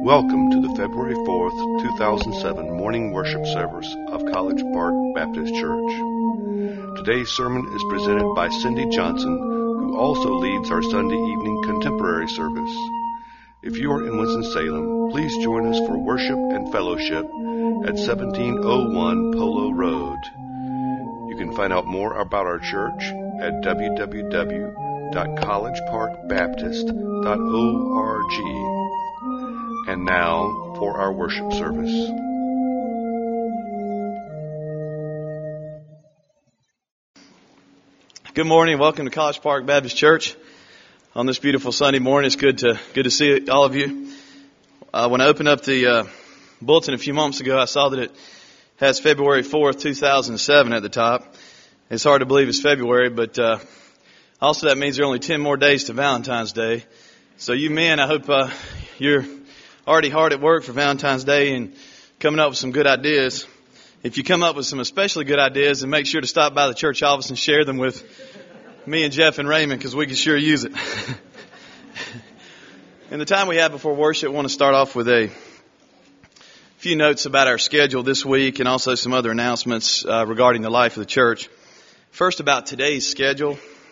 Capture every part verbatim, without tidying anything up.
Welcome to the February fourth, two thousand seven morning worship service of College Park Baptist Church. Today's sermon is presented by Cindy Johnson, who also leads our Sunday evening contemporary service. If you are in Winston-Salem, please join us for worship and fellowship at seventeen oh one Polo Road. You can find out more about our church at w w w dot college park baptist dot org. And now for our worship service. Good morning. Welcome to College Park Baptist Church on this beautiful Sunday morning. It's good to good to see all of you. Uh, when I opened up the uh, bulletin a few moments ago, I saw that it has February fourth, two thousand seven at the top. It's hard to believe it's February, but uh, also that means there are only ten more days to Valentine's Day. So you men, I hope uh, you're already hard at work for Valentine's Day and coming up with some good ideas. If you come up with some especially good ideas, then make sure to stop by the church office and share them with me and Jeff and Raymond, because we can sure use it. In the time we have before worship, I want to start off with a few notes about our schedule this week and also some other announcements uh, regarding the life of the church. First, about today's schedule.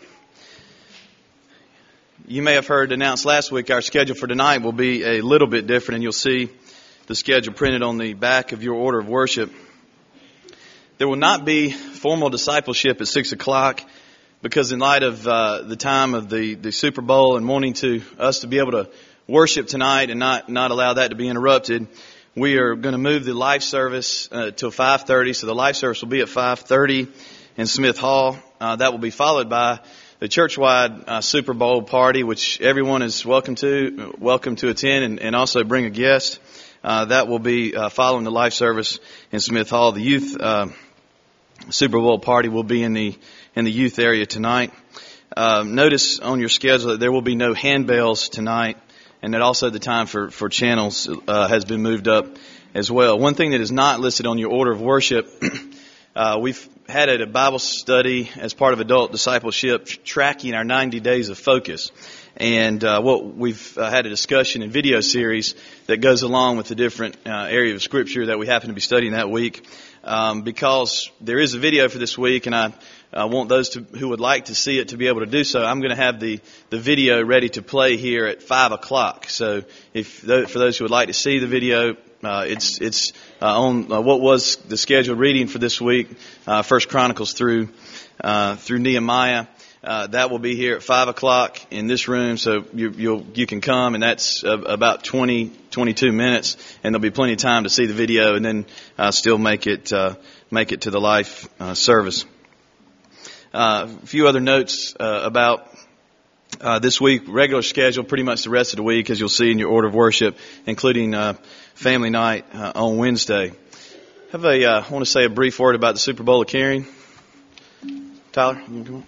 You may have heard announced last week our schedule for tonight will be a little bit different, and you'll see the schedule printed on the back of your order of worship. There will not be formal discipleship at six o'clock because in light of uh, the time of the, the Super Bowl and wanting to us to be able to worship tonight and not, not allow that to be interrupted, we are going to move the life service uh, till five thirty. So the life service will be at five thirty in Smith Hall. Uh, that will be followed by the church-wide uh, Super Bowl party, which everyone is welcome to, welcome to attend and, and also bring a guest. Uh, that will be uh, following the life service in Smith Hall. The youth uh, Super Bowl party will be in the in the youth area tonight. Uh, notice on your schedule that there will be no handbells tonight, and that also the time for for channels uh, has been moved up as well. One thing that is not listed on your order of worship. Uh, we've had a Bible study as part of adult discipleship tracking our ninety days of focus. And uh, what we've uh, had a discussion and video series that goes along with the different uh, area of Scripture that we happen to be studying that week. Um, because there is a video for this week, and I uh, want those to, who would like to see it to be able to do so. I'm going to have the, the video ready to play here at five o'clock. So if th- for those who would like to see the video, Uh, it's it's uh, on uh, what was the scheduled reading for this week, uh, First Chronicles through uh, through Nehemiah. Uh, that will be here at five o'clock in this room, so you you'll, you can come, and that's uh, about twenty, twenty-two minutes, and there'll be plenty of time to see the video, and then uh, still make it uh, make it to the life uh, service. Uh, a few other notes uh, about uh, this week, regular schedule, pretty much the rest of the week, as you'll see in your order of worship, including Uh, family night uh, on Wednesday. Have a uh, I want to say a brief word about the Super Bowl of Caring. Tyler, you want to come on?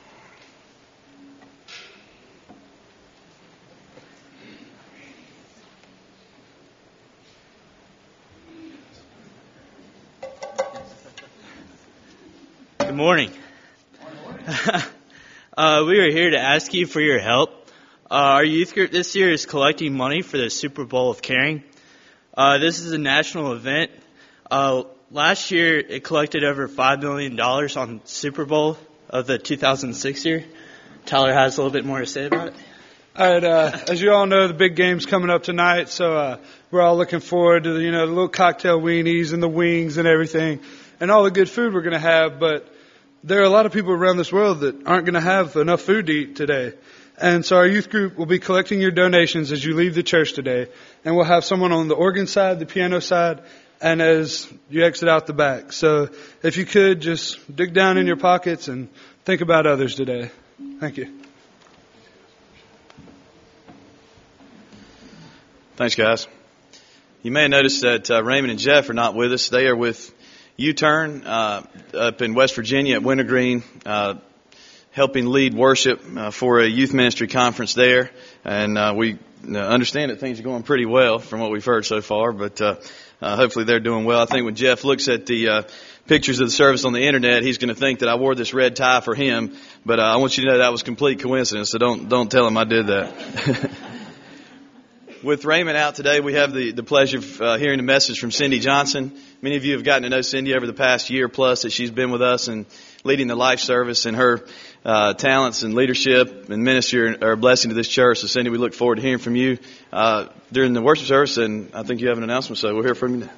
Good morning. uh, we are here to ask you for your help. Uh, our youth group this year is collecting money for the Super Bowl of Caring. Uh, this is a national event. Uh, last year, it collected over five million dollars on Super Bowl of the two thousand six year. Tyler has a little bit more to say about it. All right, uh, as you all know, the big game's coming up tonight, so uh, we're all looking forward to the, you know, the little cocktail weenies and the wings and everything, and all the good food we're going to have. But there are a lot of people around this world that aren't going to have enough food to eat today. And so our youth group will be collecting your donations as you leave the church today. And we'll have someone on the organ side, the piano side, and as you exit out the back. So if you could, just dig down in your pockets and think about others today. Thank you. Thanks, guys. You may have noticed that uh, Raymond and Jeff are not with us. They are with U-Turn uh, up in West Virginia at Wintergreen, uh, helping lead worship uh, for a youth ministry conference there. And uh, we uh, understand that things are going pretty well from what we've heard so far, but uh, uh, hopefully they're doing well. I think when Jeff looks at the uh, pictures of the service on the internet, he's going to think that I wore this red tie for him, but uh, I want you to know that was complete coincidence, so don't don't tell him I did that. With Raymond out today, we have the, the pleasure of uh, hearing a message from Cindy Johnson. Many of you have gotten to know Cindy over the past year plus that she's been with us and leading the life service, and her uh, talents and leadership and ministry are a blessing to this church. So, Cindy, we look forward to hearing from you uh, during the worship service, and I think you have an announcement, so we'll hear from you now.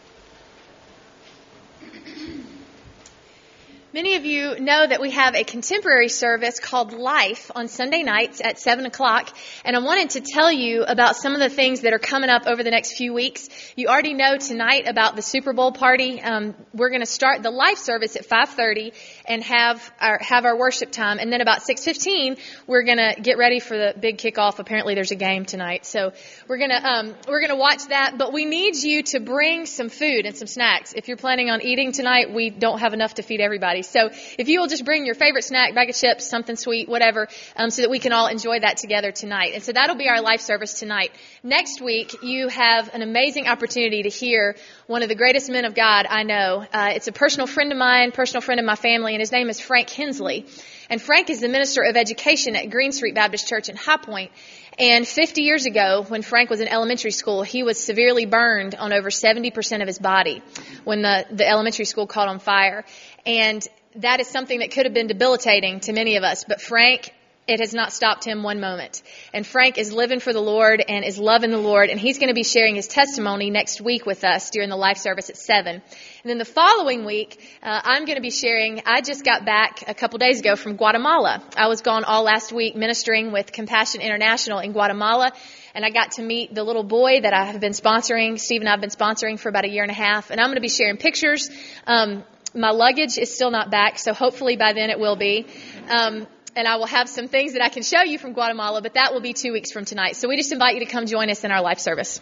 Many of you know that we have a contemporary service called Life on Sunday nights at seven o'clock, and I wanted to tell you about some of the things that are coming up over the next few weeks. You already know tonight about the Super Bowl party. Um, we're going to start the Life service at five thirty and have our have our worship time, and then about six fifteen we're going to get ready for the big kickoff. Apparently there's a game tonight, so we're going to um, we're going to watch that, but we need you to bring some food and some snacks. If you're planning on eating tonight, we don't have enough to feed everybody. So if you will just bring your favorite snack, bag of chips, something sweet, whatever, um, so that we can all enjoy that together tonight. And so that'll be our life service tonight. Next week, you have an amazing opportunity to hear one of the greatest men of God I know. Uh, it's a personal friend of mine, personal friend of my family, and his name is Frank Hensley. And Frank is the minister of education at Green Street Baptist Church in High Point. And fifty years ago, when Frank was in elementary school, he was severely burned on over seventy percent of his body when the, the elementary school caught on fire. And that is something that could have been debilitating to many of us. But Frank, it has not stopped him one moment. And Frank is living for the Lord and is loving the Lord. And he's going to be sharing his testimony next week with us during the life service at seven. And then the following week, uh, I'm going to be sharing, I just got back a couple days ago from Guatemala. I was gone all last week ministering with Compassion International in Guatemala. And I got to meet the little boy that I have been sponsoring. Steve and I have been sponsoring for about a year and a half. And I'm going to be sharing pictures. Um, my luggage is still not back, so hopefully by then it will be. Um, and I will have some things that I can show you from Guatemala, but that will be two weeks from tonight. So we just invite you to come join us in our life service.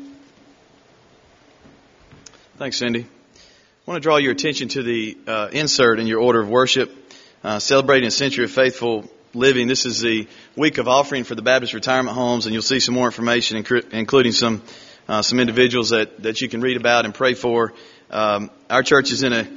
Thanks, Cindy. I want to draw your attention to the uh, insert in your order of worship, uh, celebrating a century of faithful living. This is the week of offering for the Baptist retirement homes, and you'll see some more information, including some uh, some individuals that, that you can read about and pray for. Um, our church is in a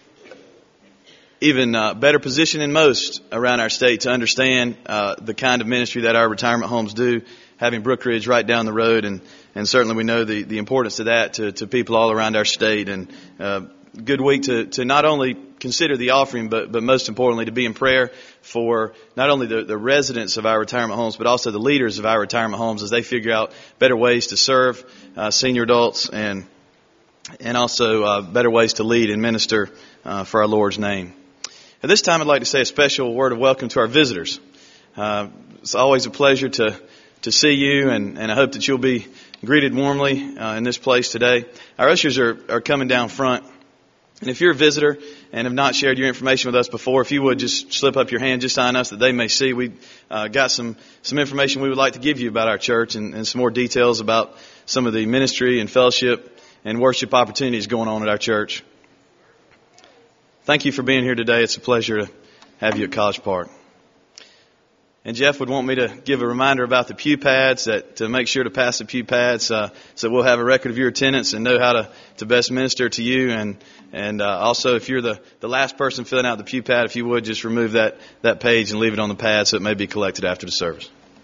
even uh, better position than most around our state to understand uh, the kind of ministry that our retirement homes do, having Brook Ridge right down the road, and, and certainly we know the, the importance of that to, to people all around our state. And uh, good week to, to not only consider the offering, but, but most importantly to be in prayer for not only the, the residents of our retirement homes, but also the leaders of our retirement homes as they figure out better ways to serve uh, senior adults and and also uh, better ways to lead and minister uh, for our Lord's name. At this time, I'd like to say a special word of welcome to our visitors. Uh, it's always a pleasure to to see you, and, and I hope that you'll be greeted warmly uh, in this place today. Our ushers are, are coming down front. And if you're a visitor and have not shared your information with us before, if you would just slip up your hand, just sign us that they may see. We uh, got some, some information we would like to give you about our church, and, and some more details about some of the ministry and fellowship and worship opportunities going on at our church. Thank you for being here today. It's a pleasure to have you at College Park. And Jeff would want me to give a reminder about the pew pads, that to make sure to pass the pew pads, uh, so we'll have a record of your attendance and know how to, to best minister to you. And and uh, also, if you're the, the last person filling out the pew pad, if you would just remove that, that page and leave it on the pad so it may be collected after the service.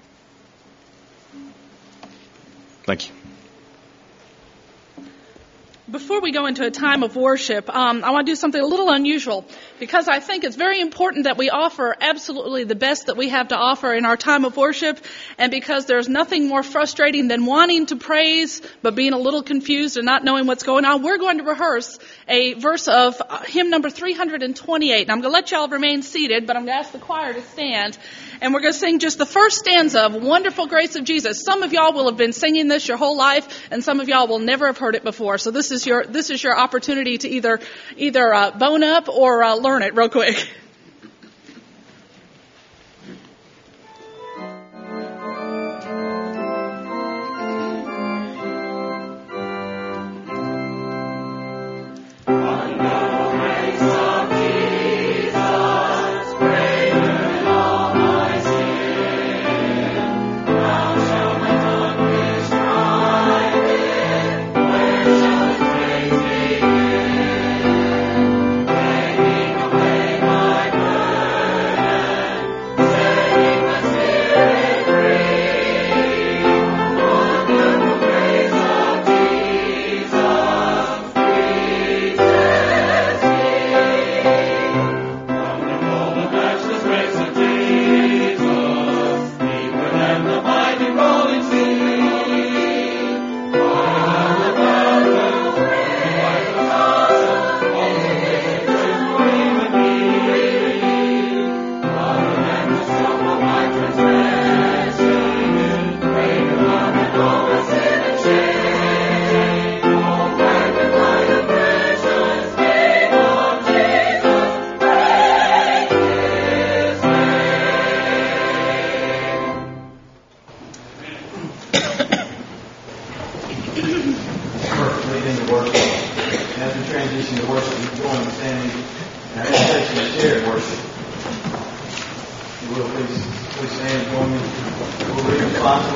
Thank you. Before we go into a time of worship, um, I want to do something a little unusual, because I think it's very important that we offer absolutely the best that we have to offer in our time of worship, and because there's nothing more frustrating than wanting to praise but being a little confused and not knowing what's going on. We're going to rehearse a verse of hymn number three hundred twenty-eight, and I'm going to let y'all remain seated, but I'm going to ask the choir to stand, and we're going to sing just the first stanza of Wonderful Grace of Jesus. Some of y'all will have been singing this your whole life, and some of y'all will never have heard it before, so this is Is your, this is your opportunity to either either uh, bone up or uh, learn it real quick. My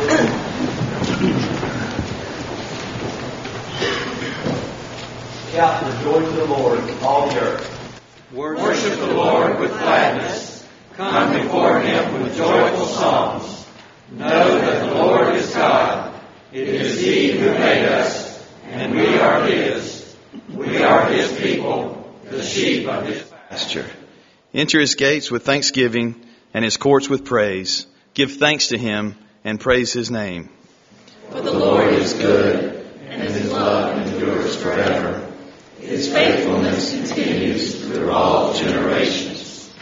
Shout for joy to the Lord, all the earth. Worship the Lord with gladness. Come before Him with joyful songs. Know that the Lord is God. It is He who made us, and we are His. We are His people, the sheep of His pasture. Enter His gates with thanksgiving and His courts with praise. Give thanks to Him and praise His name. For the Lord is good, and His love endures forever. His faithfulness continues through all generations.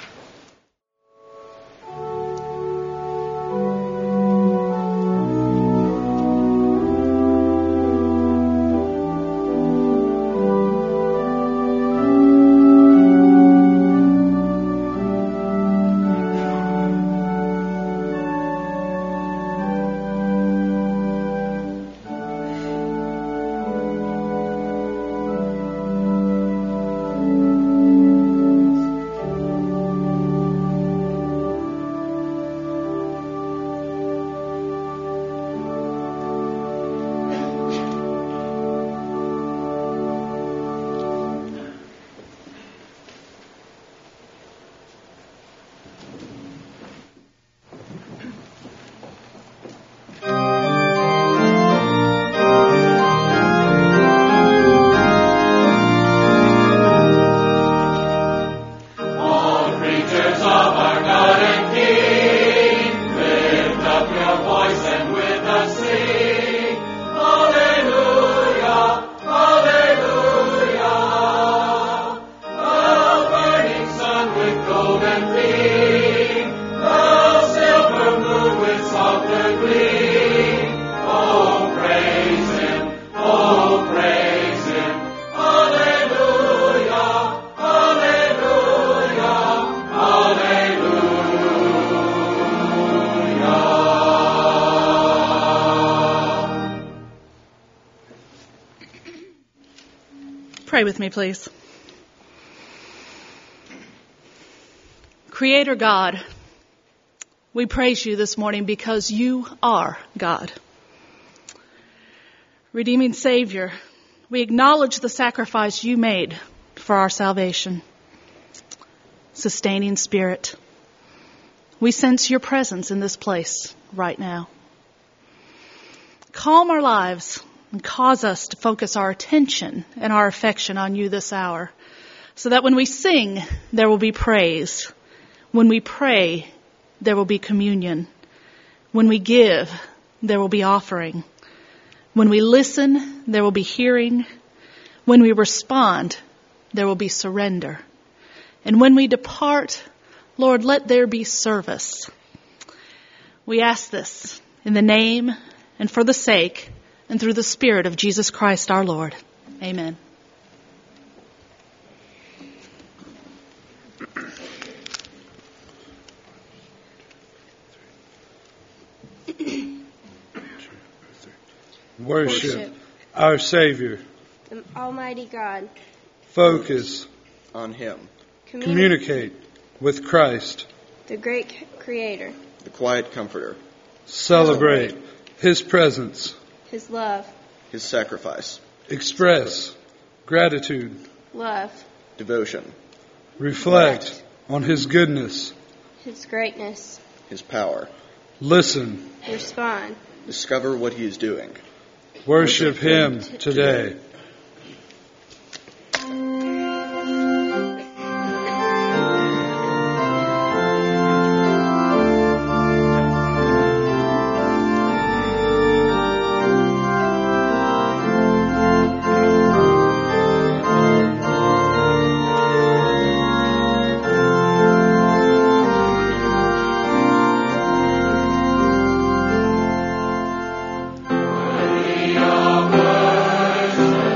Pray with me, please. Creator God, we praise you this morning because you are God. Redeeming Savior, we acknowledge the sacrifice you made for our salvation. Sustaining Spirit, we sense your presence in this place right now. Calm our lives and cause us to focus our attention and our affection on you this hour, so that when we sing, there will be praise. When we pray, there will be communion. When we give, there will be offering. When we listen, there will be hearing. When we respond, there will be surrender. And when we depart, Lord, let there be service. We ask this in the name and for the sake and through the Spirit of Jesus Christ our Lord. Amen. Worship, Worship our Savior. the Almighty God. Focus On Him, Communi- Communicate with Christ. the great Creator. the quiet comforter, Celebrate His presence. His love, His sacrifice, Express gratitude. love, devotion, Reflect on His goodness. His greatness. His power. Listen. Respond. Discover what He is doing. Worship Him today. Worship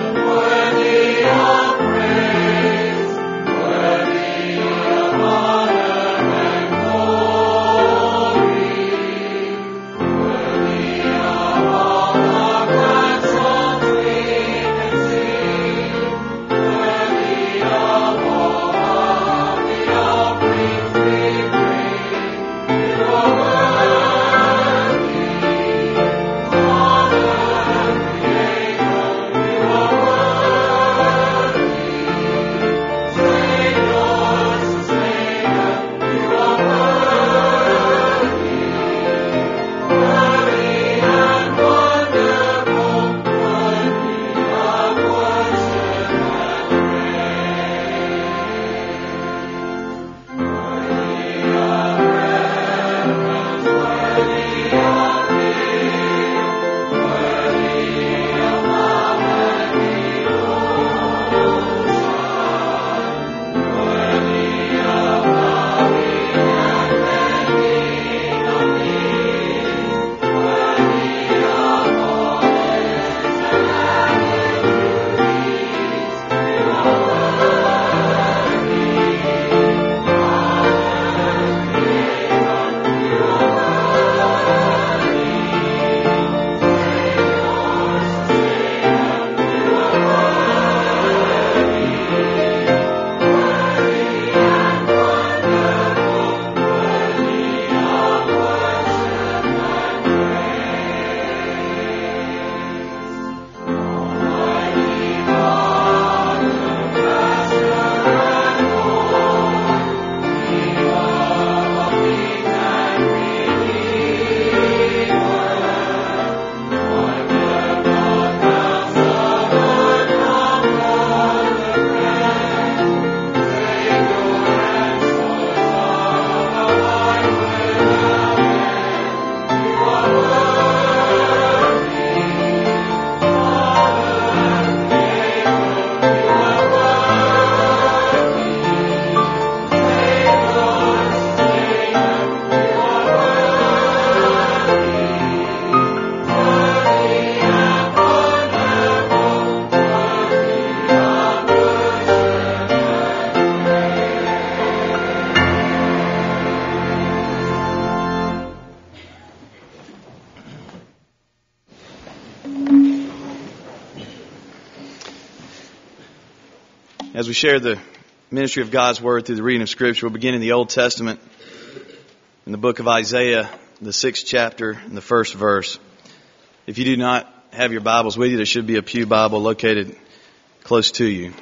As we share the ministry of God's Word through the reading of Scripture, we'll begin in the Old Testament, in the book of Isaiah, the sixth chapter, and the first verse. If you do not have your Bibles with you, there should be a pew Bible located close to you.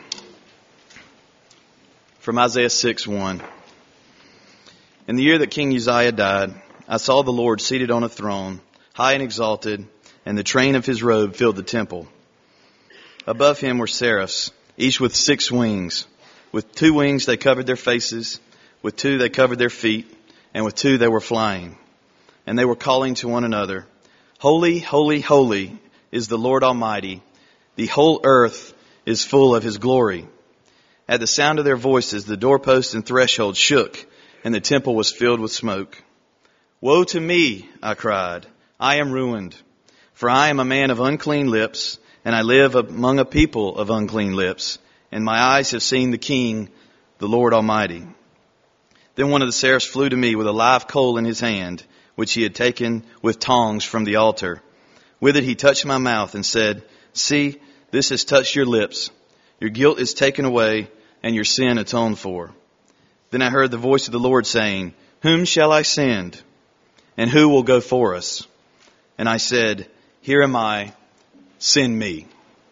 From Isaiah six one. In the year that King Uzziah died, I saw the Lord seated on a throne, high and exalted, and the train of his robe filled the temple. Above him were seraphs, each with six wings. With two wings they covered their faces, with two they covered their feet, and with two they were flying. And they were calling to one another, Holy, holy, holy is the Lord Almighty. The whole earth is full of His glory. At the sound of their voices, the doorposts and threshold shook, and the temple was filled with smoke. Woe to me, I cried. I am ruined, for I am a man of unclean lips, and I live among a people of unclean lips, and my eyes have seen the King, the Lord Almighty. Then one of the seraphs flew to me with a live coal in his hand, which he had taken with tongs from the altar. With it he touched my mouth and said, See, this has touched your lips. Your guilt is taken away, and your sin atoned for. Then I heard the voice of the Lord saying, Whom shall I send? And who will go for us? And I said, Here am I. Send me.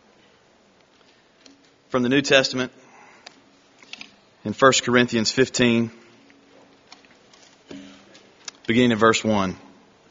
From the New Testament, in First Corinthians fifteen, beginning in verse one.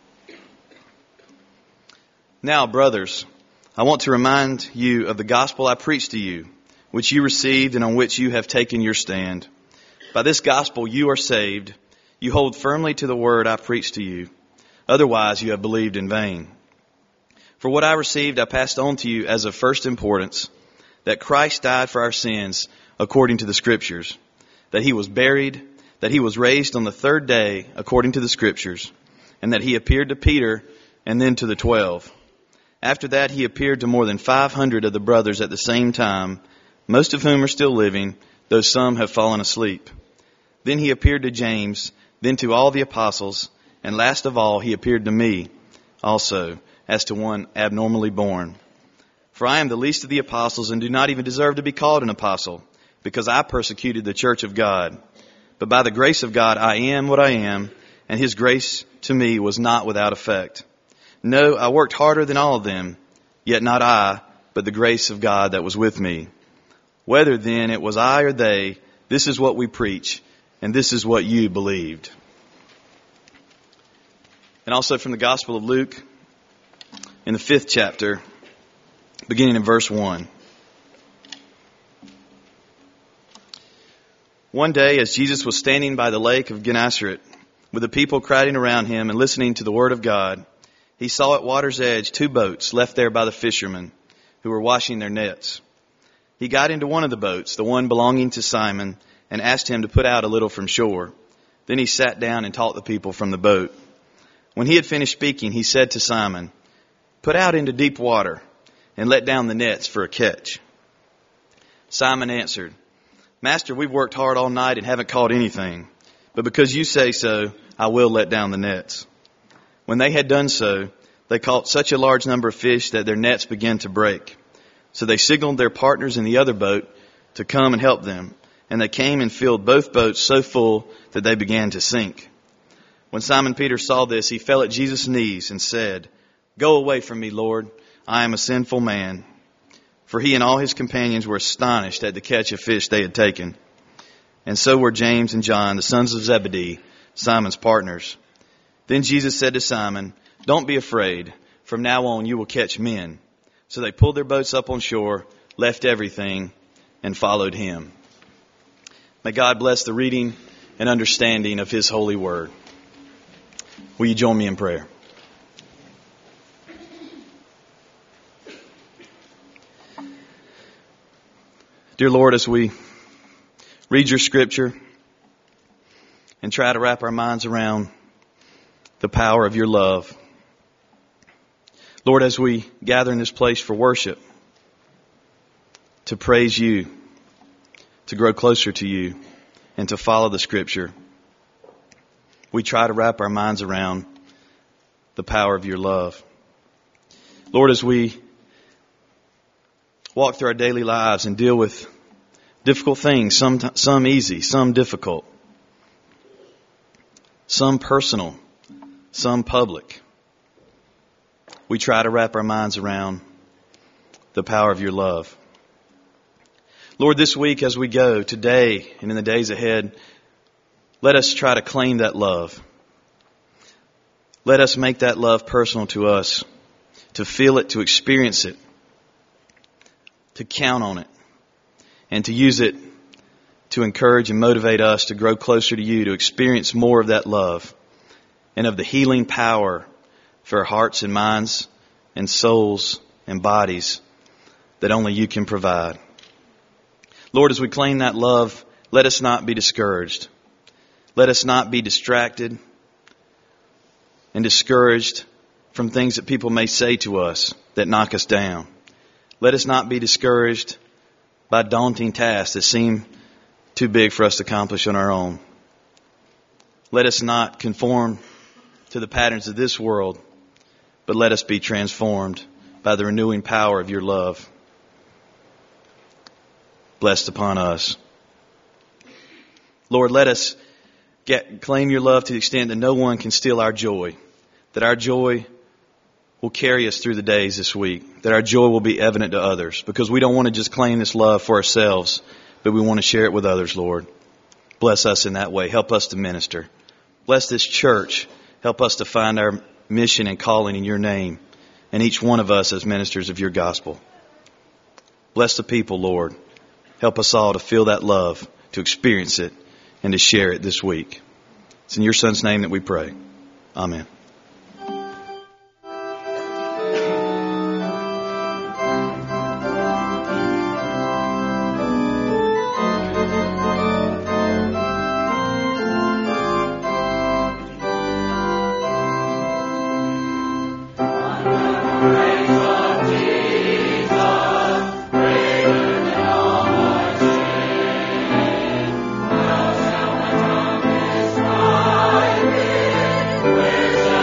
Now, brothers, I want to remind you of the gospel I preached to you, which you received and on which you have taken your stand. By this gospel you are saved. You hold firmly to the word I preached to you. Otherwise you have believed in vain. For what I received I passed on to you as of first importance, that Christ died for our sins according to the Scriptures, that He was buried, that He was raised on the third day according to the Scriptures, and that He appeared to Peter and then to the twelve. After that He appeared to more than five hundred of the brothers at the same time, most of whom are still living, though some have fallen asleep. Then He appeared to James, then to all the apostles, and last of all He appeared to me also, as to one abnormally born. For I am the least of the apostles and do not even deserve to be called an apostle, because I persecuted the church of God. But by the grace of God I am what I am, and His grace to me was not without effect. No, I worked harder than all of them, yet not I, but the grace of God that was with me. Whether then it was I or they, this is what we preach, and this is what you believed. And also from the Gospel of Luke, in the fifth chapter, beginning in verse one. One day, as Jesus was standing by the lake of Gennesaret, with the people crowding around Him and listening to the word of God, He saw at water's edge two boats left there by the fishermen, who were washing their nets. He got into one of the boats, the one belonging to Simon, and asked him to put out a little from shore. Then He sat down and taught the people from the boat. When He had finished speaking, He said to Simon, Put out into deep water and let down the nets for a catch. Simon answered, Master, we've worked hard all night and haven't caught anything, but because you say so, I will let down the nets. When they had done so, they caught such a large number of fish that their nets began to break. So they signaled their partners in the other boat to come and help them, and they came and filled both boats so full that they began to sink. When Simon Peter saw this, he fell at Jesus' knees and said, Go away from me, Lord, I am a sinful man. For he and all his companions were astonished at the catch of fish they had taken. And so were James and John, the sons of Zebedee, Simon's partners. Then Jesus said to Simon, Don't be afraid. From now on you will catch men. So they pulled their boats up on shore, left everything, and followed Him. May God bless the reading and understanding of His holy word. Will you join me in prayer? Dear Lord, as we read your scripture and try to wrap our minds around the power of your love, Lord, as we gather in this place for worship, to praise you, to grow closer to you, and to follow the scripture, we try to wrap our minds around the power of your love. Lord, as we walk through our daily lives and deal with Difficult things, some, some easy, some difficult. Some personal, some public. We try to wrap our minds around the power of your love. Lord, this week as we go, today and in the days ahead, let us try to claim that love. Let us make that love personal to us, to feel it, to experience it, to count on it, and to use it to encourage and motivate us to grow closer to you, to experience more of that love and of the healing power for our hearts and minds and souls and bodies that only you can provide. Lord, as we claim that love, let us not be discouraged. Let us not be distracted and discouraged from things that people may say to us that knock us down. Let us not be discouraged by daunting tasks that seem too big for us to accomplish on our own. Let us not conform to the patterns of this world, but let us be transformed by the renewing power of your love. Blessed upon us. Lord, let us get, claim your love to the extent that no one can steal our joy, that our joy will carry us through the days this week, that our joy will be evident to others, because we don't want to just claim this love for ourselves, but we want to share it with others, Lord. Bless us in that way. Help us to minister. Bless this church. Help us to find our mission and calling in your name, and each one of us as ministers of your gospel. Bless the people, Lord. Help us all to feel that love, to experience it, and to share it this week. It's in your Son's name that we pray. Amen. Where's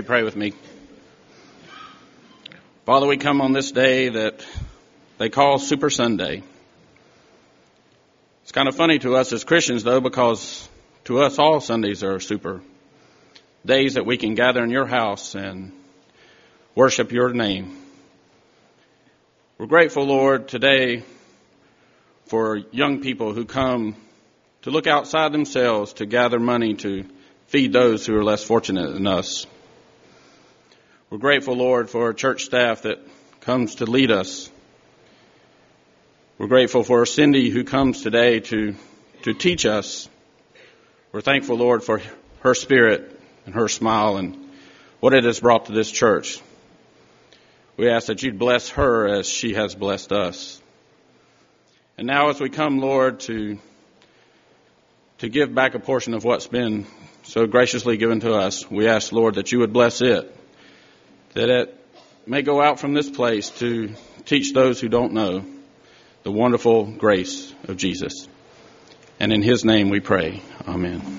pray with me? Father, we come on this day that they call Super Sunday. It's kind of funny to us as Christians, though, because to us all Sundays are super. Days that we can gather in your house and worship your name. We're grateful, Lord, today for young people who come to look outside themselves to gather money to feed those who are less fortunate than us. We're grateful, Lord, for a church staff that comes to lead us. We're grateful for Cindy who comes today to, to teach us. We're thankful, Lord, for her spirit and her smile and what it has brought to this church. We ask that you'd bless her as she has blessed us. And now as we come, Lord, to, to give back a portion of what's been so graciously given to us, we ask, Lord, that you would bless it, that it may go out from this place to teach those who don't know the wonderful grace of Jesus. And in his name we pray. Amen.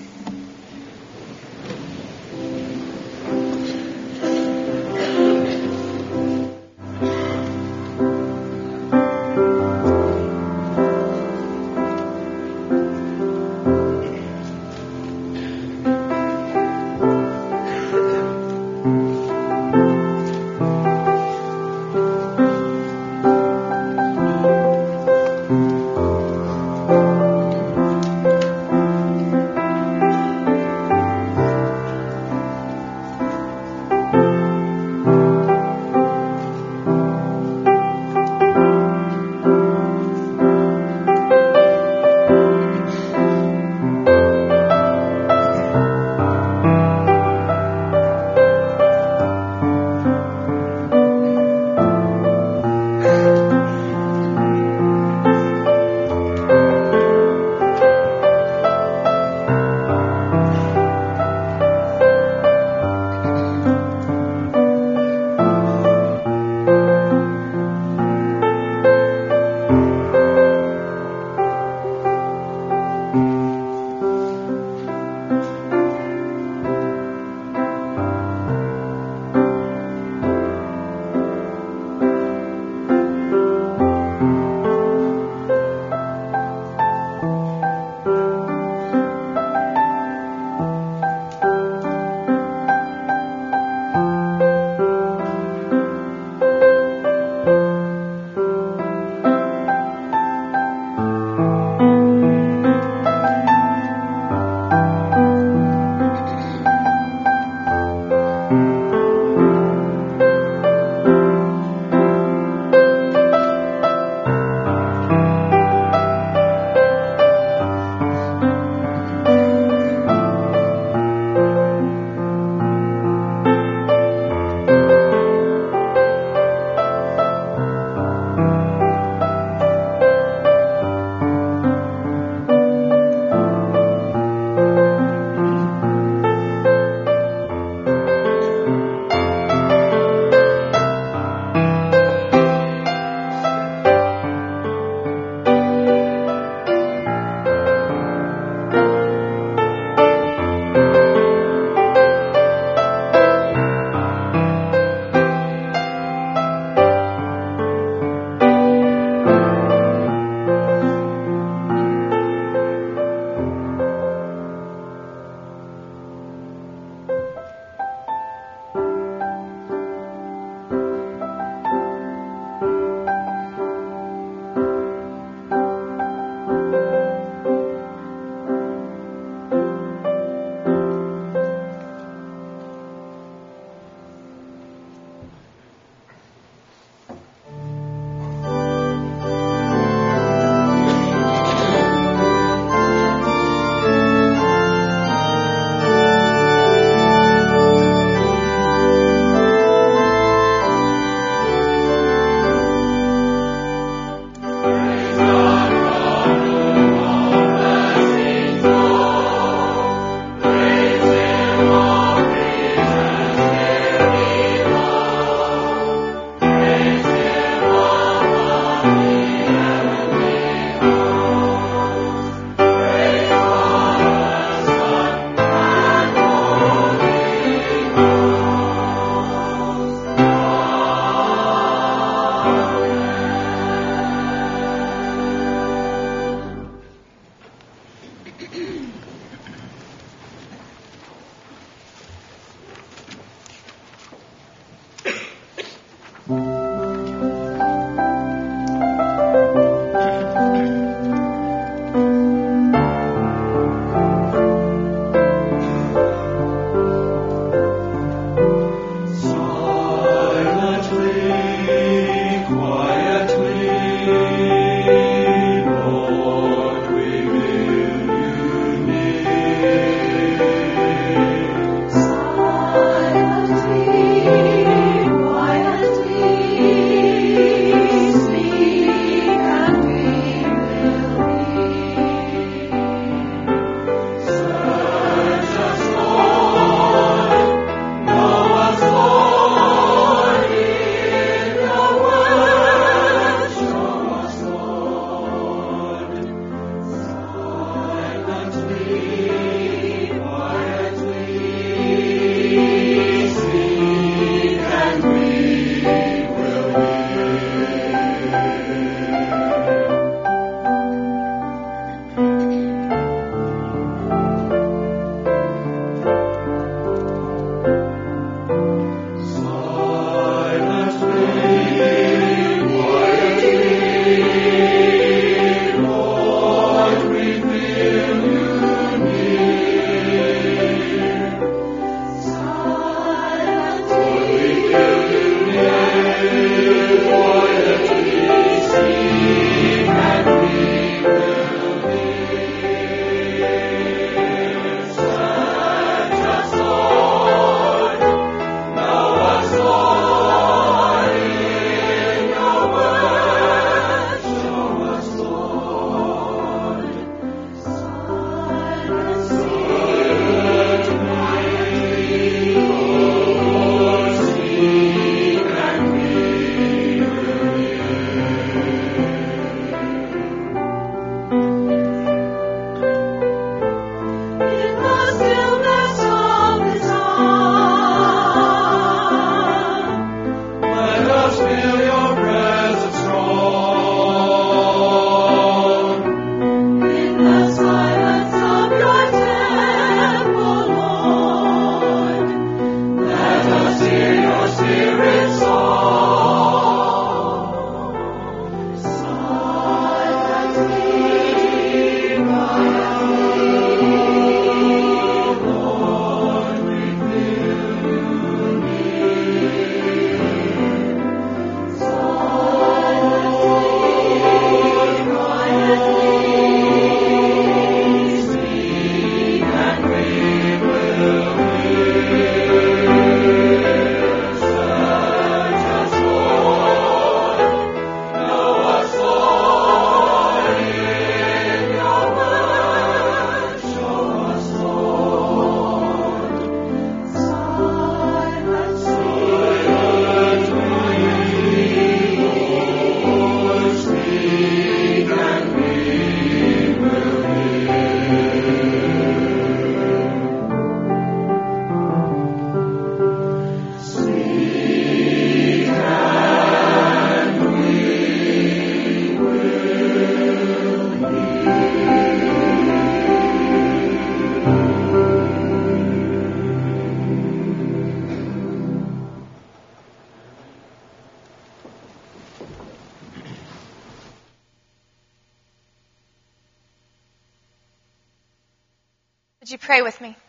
Would you pray with me?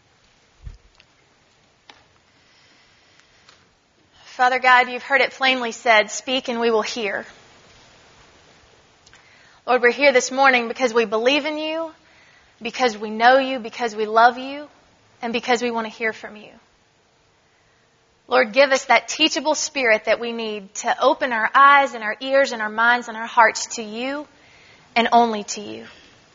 Father God, you've heard it plainly said, speak and we will hear. Lord, we're here this morning because we believe in you, because we know you, because we love you, and because we want to hear from you. Lord, give us that teachable spirit that we need to open our eyes and our ears and our minds and our hearts to you and only to you.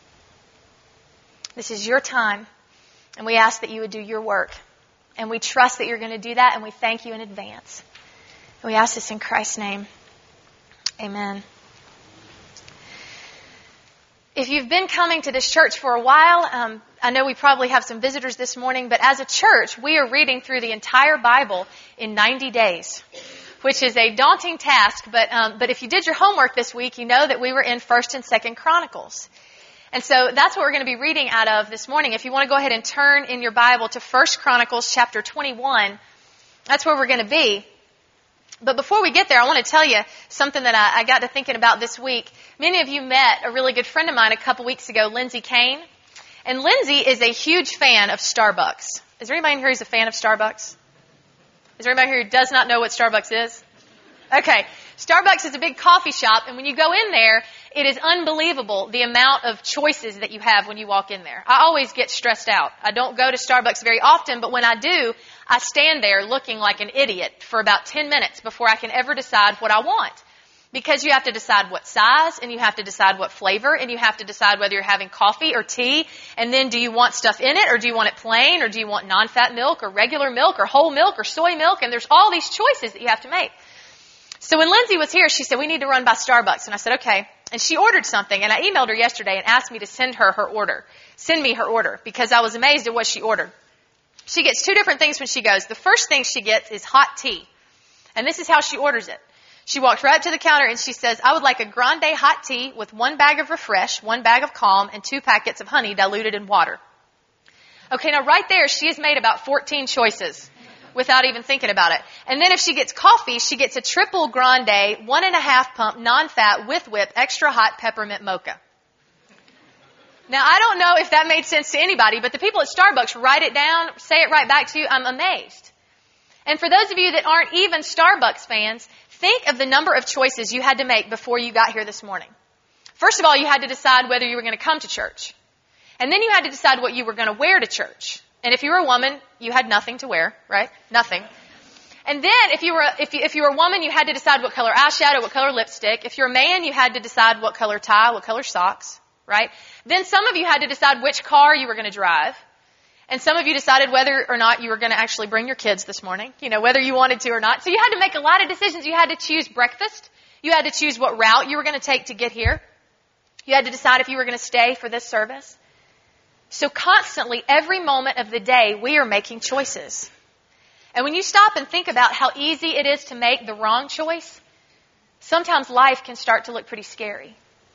This is your time, and we ask that you would do your work. And we trust that you're going to do that, and we thank you in advance. And we ask this in Christ's name. Amen. If you've been coming to this church for a while, um, I know we probably have some visitors this morning, but as a church, we are reading through the entire Bible in ninety days, which is a daunting task. But um, but if you did your homework this week, you know that we were in First and Second Chronicles. And so that's what we're going to be reading out of this morning. If you want to go ahead and turn in your Bible to First Chronicles chapter twenty-one, that's where we're going to be. But before we get there, I want to tell you something that I, I got to thinking about this week. Many of you met a really good friend of mine a couple weeks ago, Lindsay Kane. And Lindsay is a huge fan of Starbucks. Is there anybody in here who's a fan of Starbucks? Is there anybody here who does not know what Starbucks is? Okay. Starbucks is a big coffee shop, and when you go in there, it is unbelievable the amount of choices that you have when you walk in there. I always get stressed out. I don't go to Starbucks very often, but when I do, I stand there looking like an idiot for about ten minutes before I can ever decide what I want. Because you have to decide what size, and you have to decide what flavor, and you have to decide whether you're having coffee or tea, and then do you want stuff in it, or do you want it plain, or do you want non-fat milk, or regular milk, or whole milk, or soy milk, and there's all these choices that you have to make. So when Lindsay was here, she said, we need to run by Starbucks. And I said, okay. And she ordered something. And I emailed her yesterday and asked me to send her her order. Send me her order. Because I was amazed at what she ordered. She gets two different things when she goes. The first thing she gets is hot tea. And this is how she orders it. She walks right up to the counter and she says, I would like a grande hot tea with one bag of Refresh, one bag of Calm, and two packets of honey diluted in water. Okay, now right there, she has made about fourteen choices without even thinking about it. And then if she gets coffee, she gets a triple grande, one and a half pump, non-fat, with whip, extra hot peppermint mocha. Now, I don't know if that made sense to anybody, but the people at Starbucks write it down, say it right back to you. I'm amazed. And for those of you that aren't even Starbucks fans, think of the number of choices you had to make before you got here this morning. First of all, you had to decide whether you were going to come to church. And then you had to decide what you were going to wear to church. And if you were a woman, you had nothing to wear, right? Nothing. And then if you were if you, if you were a woman, you had to decide what color eyeshadow, what color lipstick. If you're a man, you had to decide what color tie, what color socks, right? Then some of you had to decide which car you were going to drive. And some of you decided whether or not you were going to actually bring your kids this morning, you know, whether you wanted to or not. So you had to make a lot of decisions. You had to choose breakfast. You had to choose what route you were going to take to get here. You had to decide if you were going to stay for this service. So constantly, every moment of the day, we are making choices. And when you stop and think about how easy it is to make the wrong choice, sometimes life can start to look pretty scary.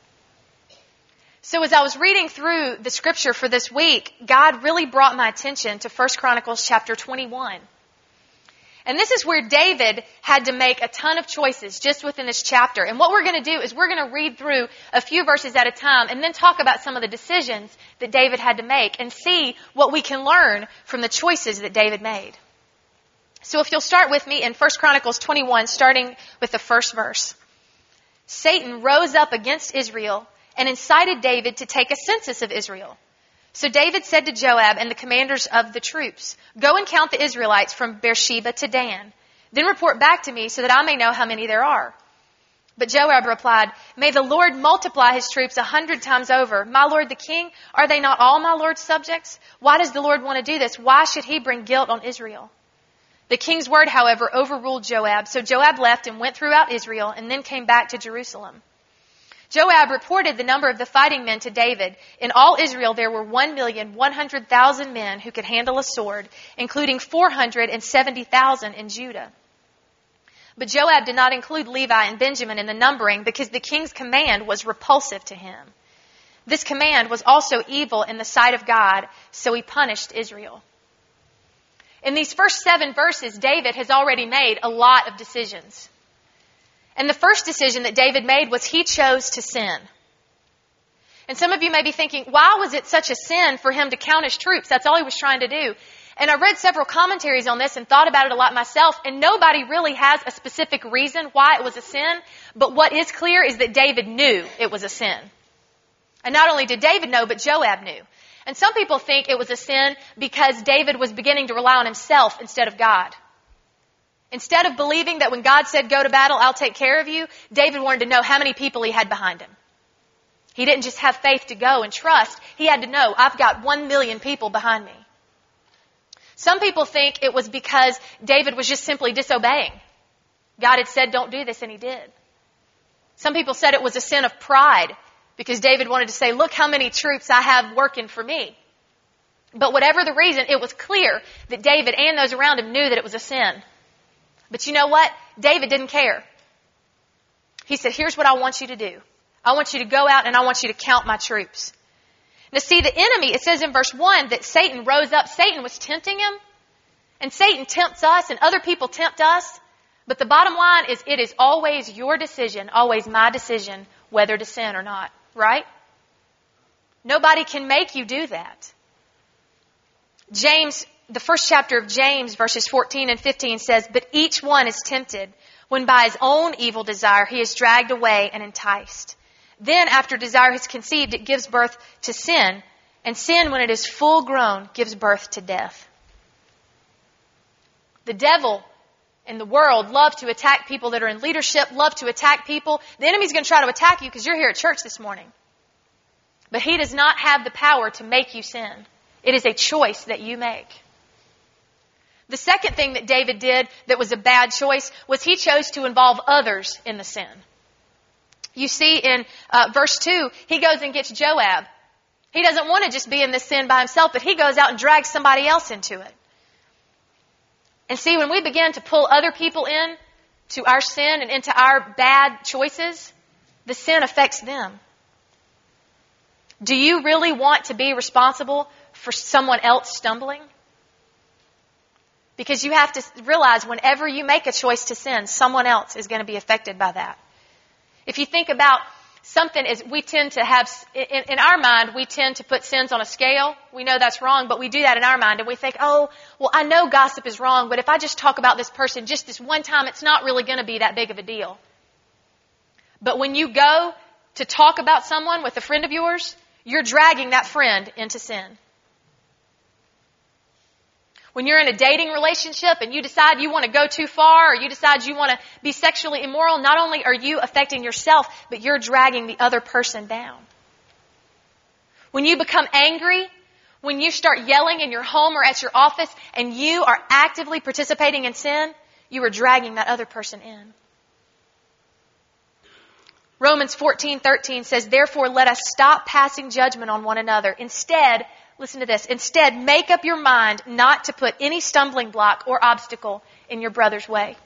So as I was reading through the scripture for this week, God really brought my attention to First Chronicles chapter twenty-one. And this is where David had to make a ton of choices just within this chapter. And what we're going to do is we're going to read through a few verses at a time and then talk about some of the decisions that David had to make and see what we can learn from the choices that David made. So if you'll start with me in First Chronicles twenty-one, starting with the first verse. Satan rose up against Israel and incited David to take a census of Israel. So David said to Joab and the commanders of the troops, go and count the Israelites from Beersheba to Dan. Then report back to me so that I may know how many there are. But Joab replied, may the Lord multiply his troops a hundred times over. My lord the king, are they not all my lord's subjects? Why does the Lord want to do this? Why should he bring guilt on Israel? The king's word, however, overruled Joab. So Joab left and went throughout Israel and then came back to Jerusalem. Joab reported the number of the fighting men to David. In all Israel there were one million one hundred thousand men who could handle a sword, including four hundred seventy thousand in Judah. But Joab did not include Levi and Benjamin in the numbering because the king's command was repulsive to him. This command was also evil in the sight of God, so he punished Israel. In these first seven verses, David has already made a lot of decisions. And the first decision that David made was he chose to sin. And some of you may be thinking, why was it such a sin for him to count his troops? That's all he was trying to do. And I read several commentaries on this and thought about it a lot myself, and nobody really has a specific reason why it was a sin. But what is clear is that David knew it was a sin. And not only did David know, but Joab knew. And some people think it was a sin because David was beginning to rely on himself instead of God. Instead of believing that when God said, go to battle, I'll take care of you, David wanted to know how many people he had behind him. He didn't just have faith to go and trust. He had to know, I've got one million people behind me. Some people think it was because David was just simply disobeying. God had said, don't do this, and he did. Some people said it was a sin of pride because David wanted to say, look how many troops I have working for me. But whatever the reason, it was clear that David and those around him knew that it was a sin. But you know what? David didn't care. He said, here's what I want you to do. I want you to go out and I want you to count my troops. Now see, the enemy, it says in verse one that Satan rose up. Satan was tempting him. And Satan tempts us and other people tempt us. But the bottom line is it is always your decision, always my decision, whether to sin or not. Right? Nobody can make you do that. James, the first chapter of James, verses fourteen and fifteen says, but each one is tempted when by his own evil desire he is dragged away and enticed. Then after desire is conceived, it gives birth to sin. And sin, when it is full grown, gives birth to death. The devil and the world love to attack people that are in leadership, love to attack people. The enemy's going to try to attack you because you're here at church this morning. But he does not have the power to make you sin. It is a choice that you make. The second thing that David did that was a bad choice was he chose to involve others in the sin. You see in uh, verse two, he goes and gets Joab. He doesn't want to just be in this sin by himself, but he goes out and drags somebody else into it. And see, when we begin to pull other people in to our sin and into our bad choices, the sin affects them. Do you really want to be responsible for someone else stumbling? Because you have to realize whenever you make a choice to sin, someone else is going to be affected by that. If you think about something, as we tend to have, in, in our mind, we tend to put sins on a scale. We know that's wrong, but we do that in our mind. And we think, oh, well, I know gossip is wrong, but if I just talk about this person just this one time, it's not really going to be that big of a deal. But when you go to talk about someone with a friend of yours, you're dragging that friend into sin. When you're in a dating relationship and you decide you want to go too far or you decide you want to be sexually immoral, not only are you affecting yourself, but you're dragging the other person down. When you become angry, when you start yelling in your home or at your office and you are actively participating in sin, you are dragging that other person in. Romans fourteen thirteen says, therefore let us stop passing judgment on one another. Instead, listen to this. Instead, make up your mind not to put any stumbling block or obstacle in your brother's way.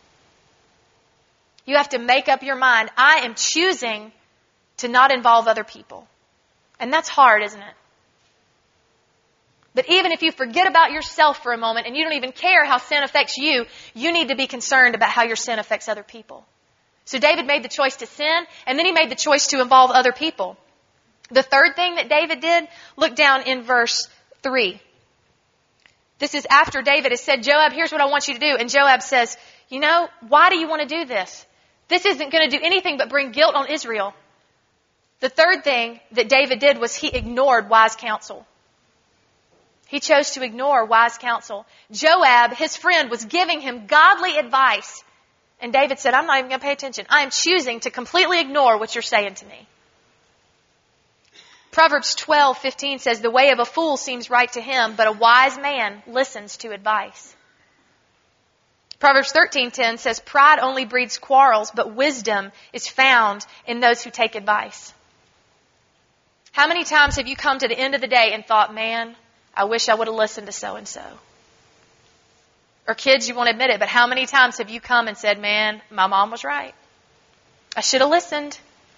You have to make up your mind. I am choosing to not involve other people. And that's hard, isn't it? But even if you forget about yourself for a moment and you don't even care how sin affects you, you need to be concerned about how your sin affects other people. So David made the choice to sin, and then he made the choice to involve other people. The third thing that David did, look down in verse three. This is after David has said, Joab, here's what I want you to do. And Joab says, you know, why do you want to do this? This isn't going to do anything but bring guilt on Israel. The third thing that David did was he ignored wise counsel. He chose to ignore wise counsel. Joab, his friend, was giving him godly advice. And David said, I'm not even going to pay attention. I am choosing to completely ignore what you're saying to me. Proverbs twelve fifteen says, the way of a fool seems right to him, but a wise man listens to advice. Proverbs thirteen ten says, pride only breeds quarrels, but wisdom is found in those who take advice. How many times have you come to the end of the day and thought, man, I wish I would have listened to so-and-so? Or kids, you won't admit it, but how many times have you come and said, man, my mom was right. I should have listened.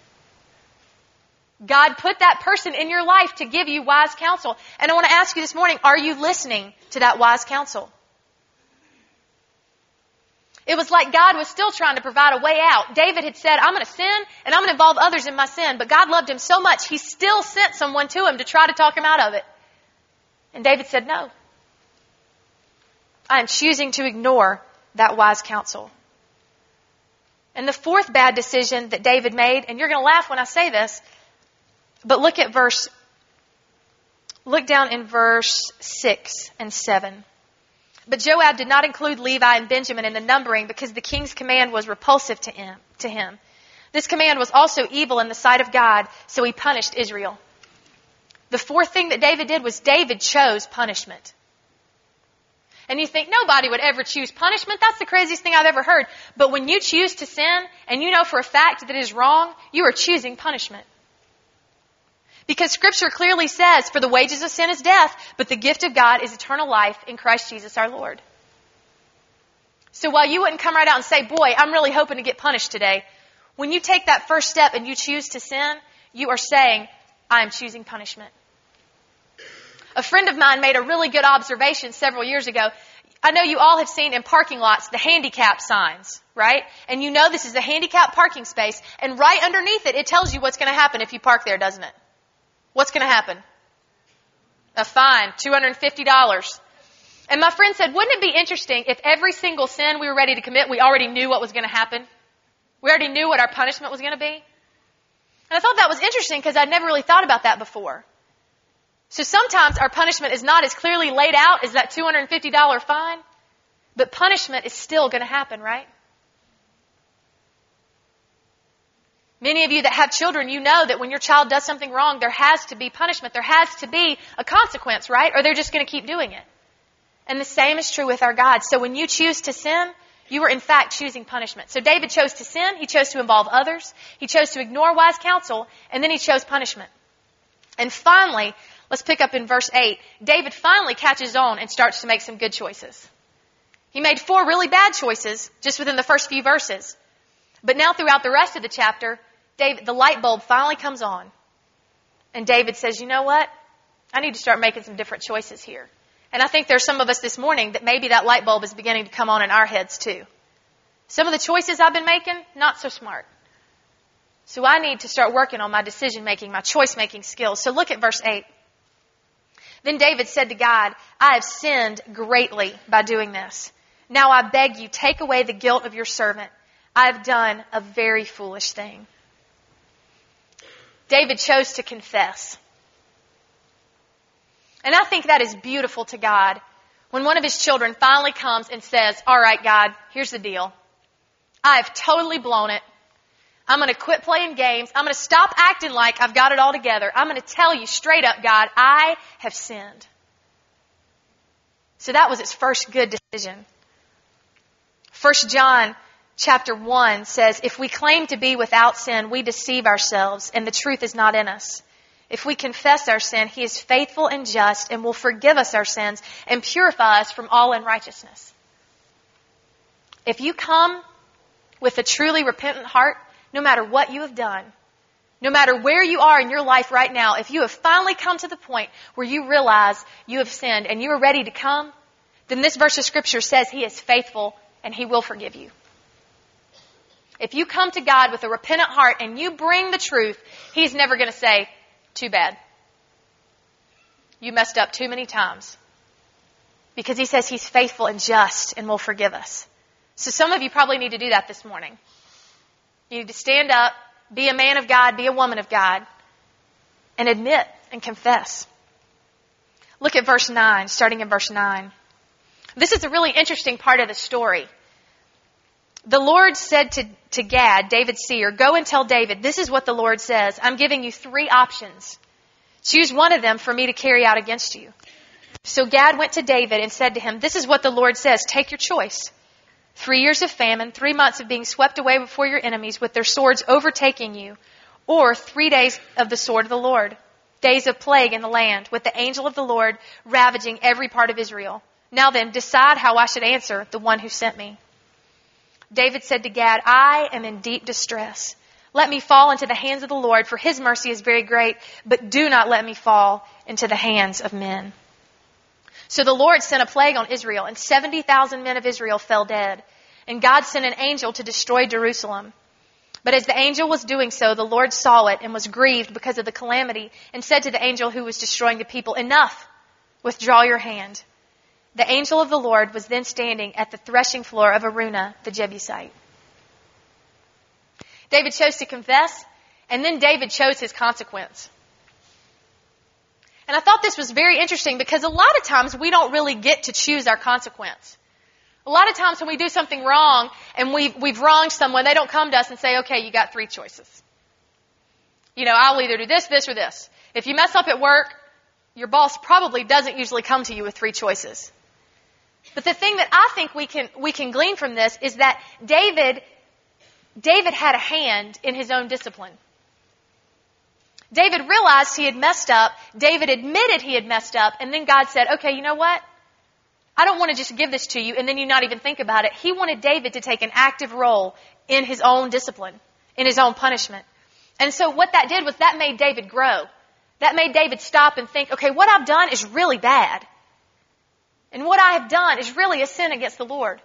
God put that person in your life to give you wise counsel. And I want to ask you this morning, are you listening to that wise counsel? It was like God was still trying to provide a way out. David had said, I'm going to sin and I'm going to involve others in my sin. But God loved him so much, he still sent someone to him to try to talk him out of it. And David said, no. I am choosing to ignore that wise counsel. And the fourth bad decision that David made, and you're going to laugh when I say this, but look at verse, look down in verse six and seven. But Joab did not include Levi and Benjamin in the numbering because the king's command was repulsive to him. To him. This command was also evil in the sight of God, so he punished Israel. The fourth thing that David did was David chose punishment. And you think nobody would ever choose punishment. That's the craziest thing I've ever heard. But when you choose to sin and you know for a fact that it is wrong, you are choosing punishment. Because Scripture clearly says, for the wages of sin is death, but the gift of God is eternal life in Christ Jesus our Lord. So while you wouldn't come right out and say, boy, I'm really hoping to get punished today, when you take that first step and you choose to sin, you are saying, I am choosing punishment. A friend of mine made a really good observation several years ago. I know you all have seen in parking lots the handicap signs, right? And you know this is a handicap parking space, and right underneath it, it tells you what's going to happen if you park there, doesn't it? What's going to happen? A fine, two hundred fifty dollars. And my friend said, wouldn't it be interesting if every single sin we were ready to commit, we already knew what was going to happen? We already knew what our punishment was going to be? And I thought that was interesting because I'd never really thought about that before. So sometimes our punishment is not as clearly laid out as that two hundred fifty dollars fine, but punishment is still going to happen, right? Many of you that have children, you know that when your child does something wrong, there has to be punishment. There has to be a consequence, right? Or they're just going to keep doing it. And the same is true with our God. So when you choose to sin, you are in fact choosing punishment. So David chose to sin. He chose to involve others. He chose to ignore wise counsel. And then he chose punishment. And finally, let's pick up in verse eight. David finally catches on and starts to make some good choices. He made four really bad choices just within the first few verses. But now throughout the rest of the chapter, David, the light bulb finally comes on. And David says, you know what? I need to start making some different choices here. And I think there's some of us this morning that maybe that light bulb is beginning to come on in our heads too. Some of the choices I've been making, not so smart. So I need to start working on my decision making, my choice making skills. So look at verse eight. Then David said to God, I have sinned greatly by doing this. Now I beg you, take away the guilt of your servant. I have done a very foolish thing. David chose to confess. And I think that is beautiful to God when one of his children finally comes and says, all right, God, here's the deal. I have totally blown it. I'm going to quit playing games. I'm going to stop acting like I've got it all together. I'm going to tell you straight up, God, I have sinned. So that was his first good decision. First John chapter one says, if we claim to be without sin, we deceive ourselves, and the truth is not in us. If we confess our sin, he is faithful and just and will forgive us our sins and purify us from all unrighteousness. If you come with a truly repentant heart, no matter what you have done, no matter where you are in your life right now, if you have finally come to the point where you realize you have sinned and you are ready to come, then this verse of Scripture says he is faithful and he will forgive you. If you come to God with a repentant heart and you bring the truth, he's never going to say, too bad. You messed up too many times. Because he says he's faithful and just and will forgive us. So some of you probably need to do that this morning. You need to stand up, be a man of God, be a woman of God, and admit and confess. Look at verse nine, starting in verse nine. This is a really interesting part of the story. The Lord said to, to Gad, David's seer, go and tell David, this is what the Lord says. I'm giving you three options. Choose one of them for me to carry out against you. So Gad went to David and said to him, this is what the Lord says. Take your choice. Three years of famine, three months of being swept away before your enemies with their swords overtaking you, or three days of the sword of the Lord, days of plague in the land, with the angel of the Lord ravaging every part of Israel. Now then, decide how I should answer the one who sent me. David said to Gad, I am in deep distress. Let me fall into the hands of the Lord, for his mercy is very great, but do not let me fall into the hands of men. So the Lord sent a plague on Israel, and seventy thousand men of Israel fell dead. and God sent an angel to destroy Jerusalem. But as the angel was doing so, the Lord saw it and was grieved because of the calamity and said to the angel who was destroying the people, "Enough! Withdraw your hand." The angel of the Lord was then standing at the threshing floor of Araunah the Jebusite. David chose to confess, and then David chose his consequence. And I thought this was very interesting because a lot of times we don't really get to choose our consequence. A lot of times when we do something wrong and we've, we've wronged someone, they don't come to us and say, "Okay, you got three choices. You know, I'll either do this, this, or this." If you mess up at work, your boss probably doesn't usually come to you with three choices. But the thing that I think we can, we can glean from this is that David, David had a hand in his own discipline. David realized he had messed up. David admitted he had messed up. And then God said, "Okay, you know what? I don't want to just give this to you and then you not even think about it." He wanted David to take an active role in his own discipline, in his own punishment. And so what that did was that made David grow. That made David stop and think, okay, what I've done is really bad. And what I have done is really a sin against the Lord.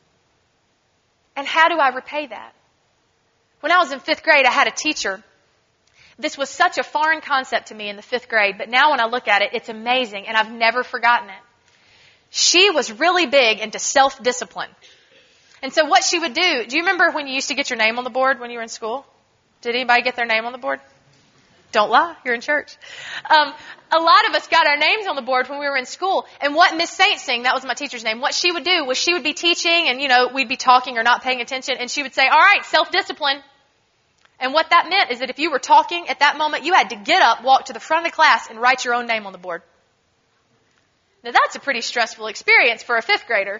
And how do I repay that? When I was in fifth grade, I had a teacher. This was such a foreign concept to me in the fifth grade, but now when I look at it, it's amazing, and I've never forgotten it. She was really big into self-discipline. And so what she would do, do you remember when you used to get your name on the board when you were in school? Did anybody get their name on the board? Don't lie, you're in church. Um, a lot of us got our names on the board when we were in school. And what Miss Saint Sing, that was my teacher's name, what she would do was she would be teaching and, you know, we'd be talking or not paying attention. And she would say, "All right, self-discipline." And what that meant is that if you were talking at that moment, you had to get up, walk to the front of the class, and write your own name on the board. Now that's a pretty stressful experience for a fifth grader.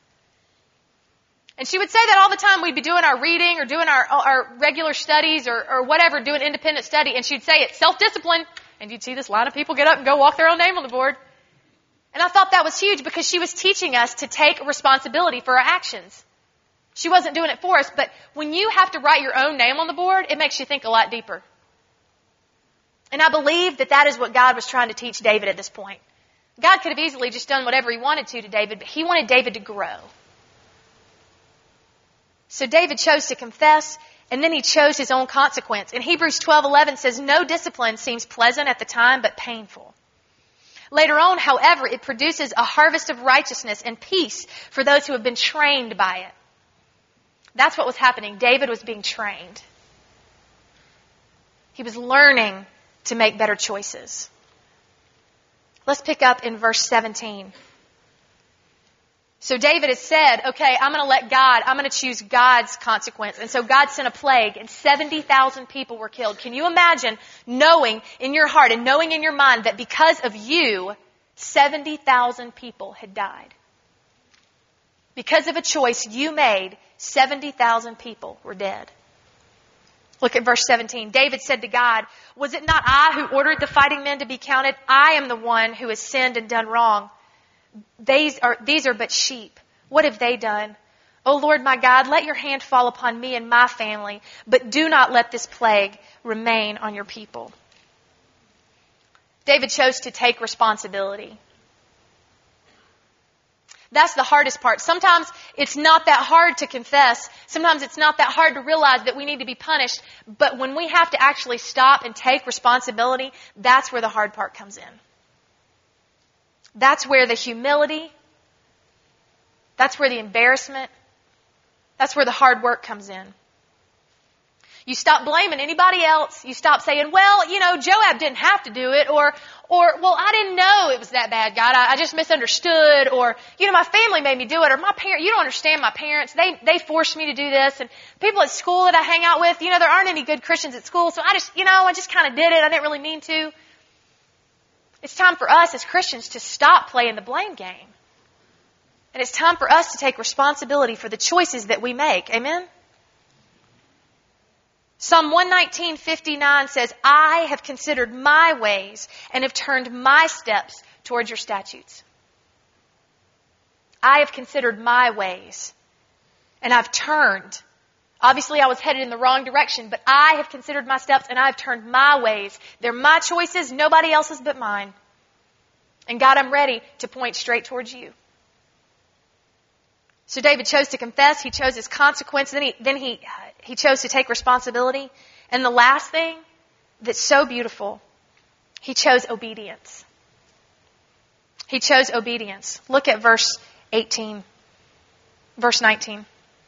And she would say that all the time. We'd be doing our reading or doing our, our regular studies or, or whatever, doing independent study, and she'd say it's self-discipline. And you'd see this line of people get up and go walk their own name on the board. And I thought that was huge because she was teaching us to take responsibility for our actions. She wasn't doing it for us, but when you have to write your own name on the board, it makes you think a lot deeper. And I believe that that is what God was trying to teach David at this point. God could have easily just done whatever he wanted to to David, but he wanted David to grow. So David chose to confess, and then he chose his own consequence. And Hebrews twelve eleven says, "No discipline seems pleasant at the time, but painful. Later on, however, it produces a harvest of righteousness and peace for those who have been trained by it." That's what was happening. David was being trained. He was learning to make better choices. Let's pick up in verse seventeen. So David has said, okay, I'm going to let God, I'm going to choose God's consequence. And so God sent a plague and seventy thousand people were killed. Can you imagine knowing in your heart and knowing in your mind that because of you, seventy thousand people had died? Because of a choice you made, seventy thousand people were dead. Look at verse seventeen. David said to God, "Was it not I who ordered the fighting men to be counted? I am the one who has sinned and done wrong. These are, these are but sheep. What have they done? O Lord my God, let your hand fall upon me and my family, but do not let this plague remain on your people." David chose to take responsibility. That's the hardest part. Sometimes it's not that hard to confess. Sometimes it's not that hard to realize that we need to be punished. But when we have to actually stop and take responsibility, that's where the hard part comes in. That's where the humility, that's where the embarrassment, that's where the hard work comes in. You stop blaming anybody else. You stop saying, well, you know, Joab didn't have to do it. Or, or well, I didn't know it was that bad, God. I, I just misunderstood. Or, you know, my family made me do it. Or my parents, you don't understand my parents. They, they forced me to do this. And people at school that I hang out with, you know, there aren't any good Christians at school. So I just, you know, I just kind of did it. I didn't really mean to. It's time for us as Christians to stop playing the blame game. And it's time for us to take responsibility for the choices that we make. Amen? Psalm one nineteen fifty-nine says, I have considered my ways and have turned my steps towards your statutes. I have considered my ways and I've turned. Obviously, I was headed in the wrong direction, but I have considered my steps and I've turned my ways. They're my choices, nobody else's but mine. And God, I'm ready to point straight towards you. So David chose to confess. He chose his consequence. Then he, then he, he chose to take responsibility. And the last thing that's so beautiful, he chose obedience. He chose obedience. Look at verse eighteen, verse nineteen.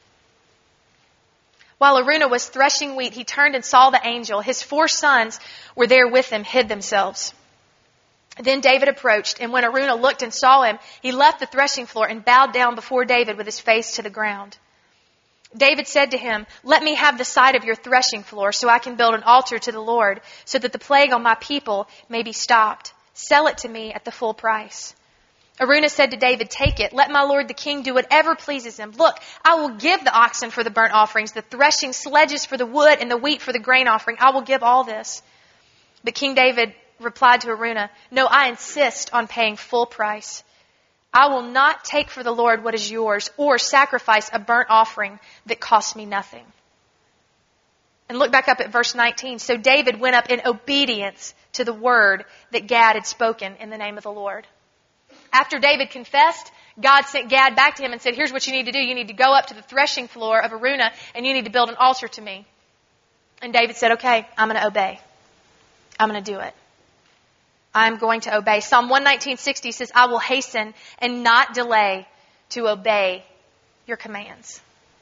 While Araunah was threshing wheat, he turned and saw the angel. His four sons were there with him, hid themselves. Then David approached, and when Araunah looked and saw him, he left the threshing floor and bowed down before David with his face to the ground. David said to him, "Let me have the site of your threshing floor so I can build an altar to the Lord, so that the plague on my people may be stopped. Sell it to me at the full price." Araunah said to David, "Take it. Let my lord the king do whatever pleases him. Look, I will give the oxen for the burnt offerings, the threshing sledges for the wood, and the wheat for the grain offering. I will give all this." But King David replied to Araunah, "No, I insist on paying full price. I will not take for the Lord what is yours, or sacrifice a burnt offering that costs me nothing." And look back up at verse nineteen. So David went up in obedience to the word that Gad had spoken in the name of the Lord. After David confessed, God sent Gad back to him and said, "Here's what you need to do. You need to go up to the threshing floor of Araunah, and you need to build an altar to me." And David said, "Okay, I'm going to obey. I'm going to do it. I'm going to obey." Psalm one nineteen sixty says, "I will hasten and not delay to obey your commands."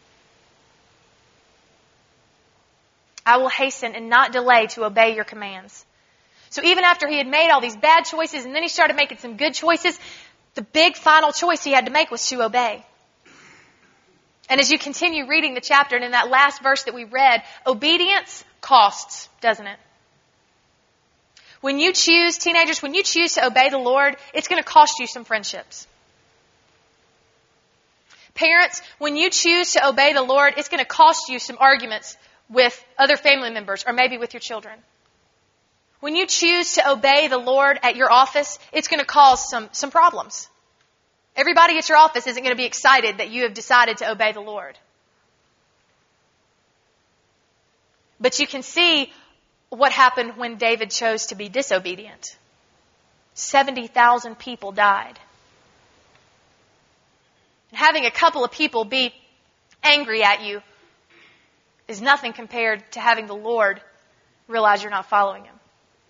I will hasten and not delay to obey your commands. So even after he had made all these bad choices and then he started making some good choices, the big final choice he had to make was to obey. And as you continue reading the chapter, and in that last verse that we read, obedience costs, doesn't it? When you choose, teenagers, when you choose to obey the Lord, it's going to cost you some friendships. Parents, when you choose to obey the Lord, it's going to cost you some arguments with other family members or maybe with your children. When you choose to obey the Lord at your office, it's going to cause some, some problems. Everybody at your office isn't going to be excited that you have decided to obey the Lord. But you can see what happened when David chose to be disobedient. seventy thousand people died. Having a couple of people be angry at you is nothing compared to having the Lord realize you're not following Him.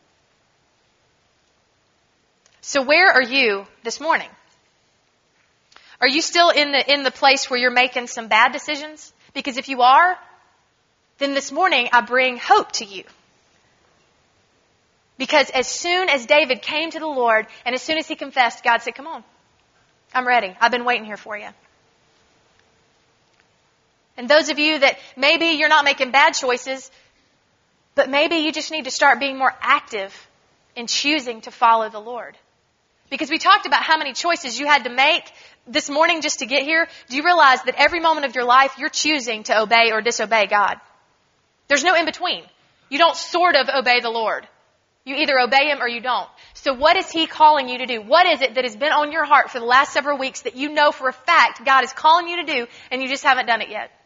So where are you this morning? Are you still in the in the place where you're making some bad decisions? Because if you are, then this morning I bring hope to you. Because as soon as David came to the Lord and as soon as he confessed, God said, "Come on, I'm ready. I've been waiting here for you." And those of you that maybe you're not making bad choices, but maybe you just need to start being more active in choosing to follow the Lord. Because we talked about how many choices you had to make this morning just to get here. Do you realize that every moment of your life you're choosing to obey or disobey God? There's no in between. You don't sort of obey the Lord. You either obey Him or you don't. So what is He calling you to do? What is it that has been on your heart for the last several weeks that you know for a fact God is calling you to do and you just haven't done it yet?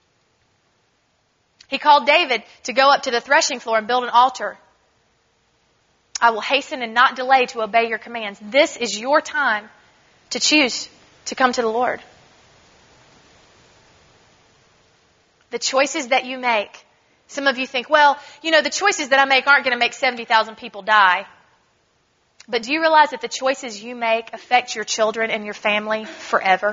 He called David to go up to the threshing floor and build an altar. I will hasten and not delay to obey your commands. This is your time to choose to come to the Lord. The choices that you make. Some of you think, well, you know, the choices that I make aren't going to make seventy thousand people die. But do you realize that the choices you make affect your children and your family forever?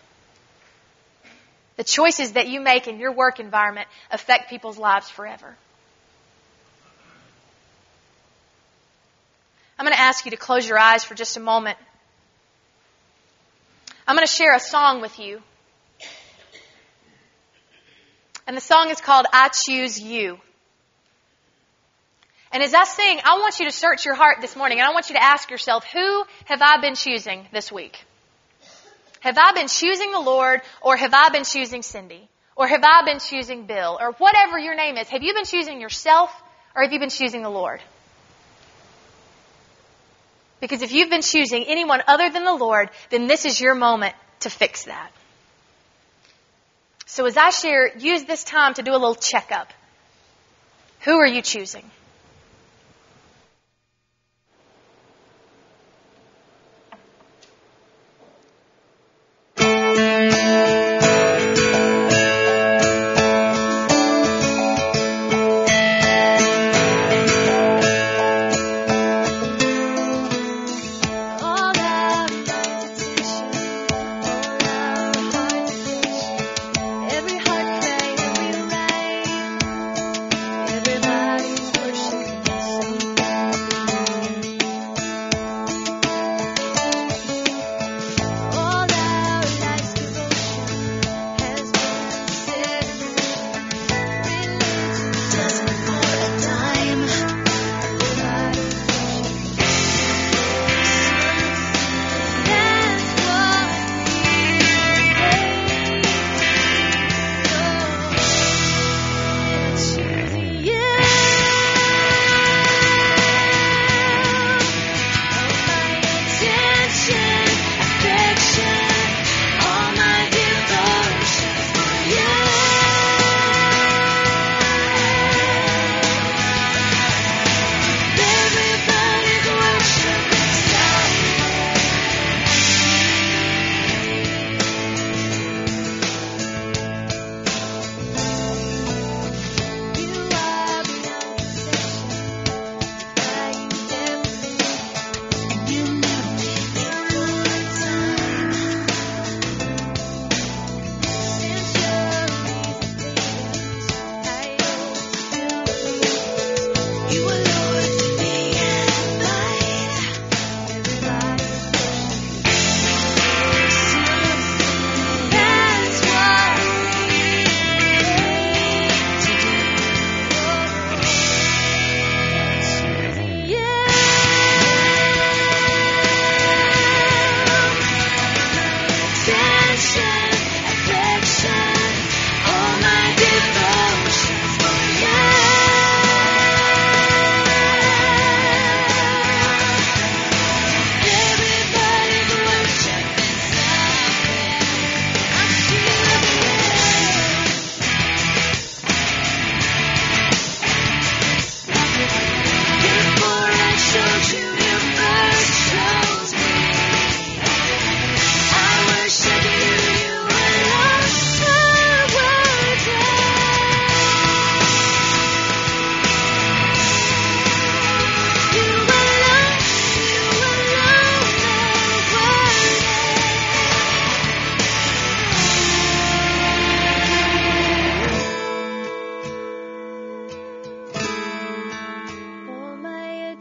The choices that you make in your work environment affect people's lives forever. I'm going to ask you to close your eyes for just a moment. I'm going to share a song with you. And the song is called "I Choose You." And as I sing, I want you to search your heart this morning and I want you to ask yourself, who have I been choosing this week? Have I been choosing the Lord, or have I been choosing Cindy? Or have I been choosing Bill? Or whatever your name is. Have you been choosing yourself, or have you been choosing the Lord? Because if you've been choosing anyone other than the Lord, then this is your moment to fix that. So as I share, use this time to do a little checkup. Who are you choosing?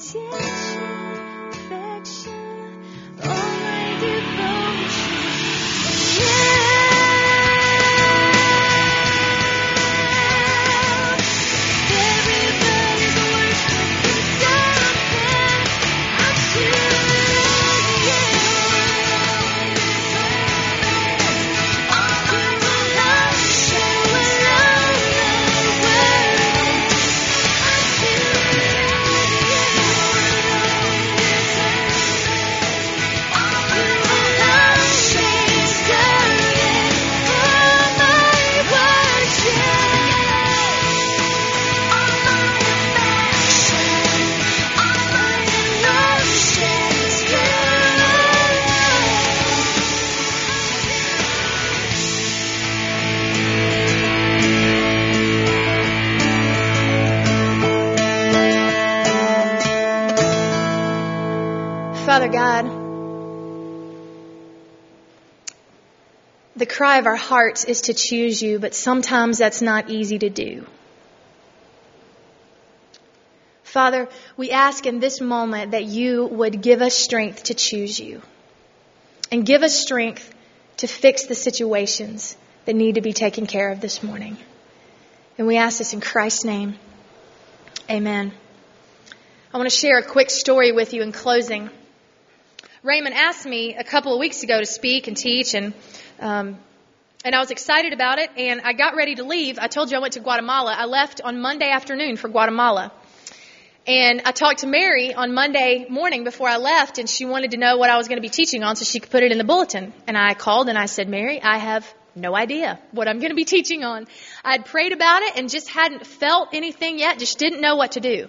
Father God, the cry of our hearts is to choose you, but sometimes that's not easy to do. Father, we ask in this moment that you would give us strength to choose you and give us strength to fix the situations that need to be taken care of this morning. And we ask this in Christ's name. Amen. I want to share a quick story with you in closing. Raymond asked me a couple of weeks ago to speak and teach, and um, and I was excited about it, and I got ready to leave. I told you I went to Guatemala. I left on Monday afternoon for Guatemala. And I talked to Mary on Monday morning before I left, and she wanted to know what I was going to be teaching on so she could put it in the bulletin. And I called and I said, Mary, I have no idea what I'm going to be teaching on. I'd prayed about it and just hadn't felt anything yet, just didn't know what to do.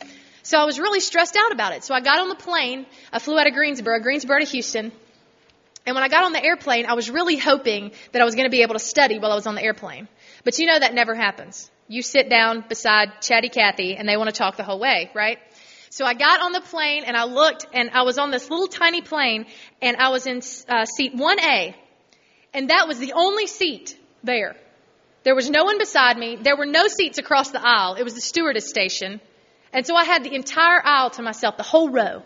So I was really stressed out about it. So I got on the plane. I flew out of Greensboro, Greensboro to Houston. And when I got on the airplane, I was really hoping that I was going to be able to study while I was on the airplane. But you know that never happens. You sit down beside Chatty Cathy and they want to talk the whole way, right? So I got on the plane and I looked, and I was on this little tiny plane, and I was in uh, seat one A. And that was the only seat there. There was no one beside me. There were no seats across the aisle. It was the stewardess station. And so I had the entire aisle to myself, the whole row.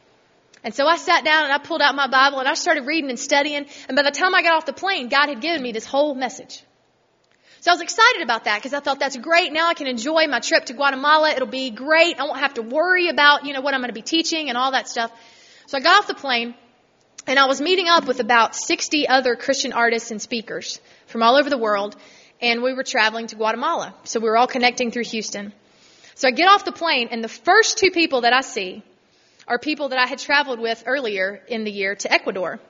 And so I sat down and I pulled out my Bible and I started reading and studying. And by the time I got off the plane, God had given me this whole message. So I was excited about that because I thought that's great. Now I can enjoy my trip to Guatemala. It'll be great. I won't have to worry about, you know, what I'm going to be teaching and all that stuff. So I got off the plane and I was meeting up with about sixty other Christian artists and speakers from all over the world. And we were traveling to Guatemala. So we were all connecting through Houston. So I get off the plane, and the first two people that I see are people that I had traveled with earlier in the year to Ecuador.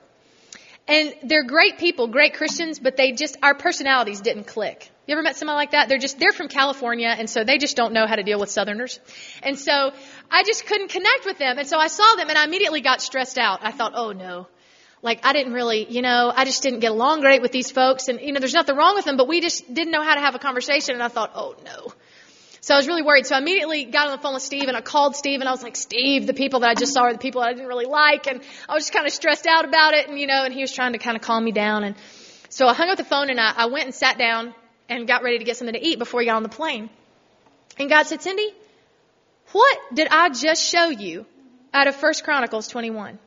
And they're great people, great Christians, but they just, our personalities didn't click. You ever met someone like that? They're just, they're from California, and so they just don't know how to deal with Southerners. And so I just couldn't connect with them. And so I saw them, and I immediately got stressed out. I thought, oh no. Like, I didn't really, you know, I just didn't get along great with these folks. And, you know, there's nothing wrong with them, but we just didn't know how to have a conversation. And I thought, oh no. So I was really worried. So I immediately got on the phone with Steve, and I called Steve, and I was like, Steve, the people that I just saw are the people that I didn't really like. And I was just kind of stressed out about it. And, you know, and he was trying to kind of calm me down. And so I hung up the phone, and I, I went and sat down and got ready to get something to eat before we got on the plane. And God said, Cindy, what did I just show you out of First Chronicles twenty-one?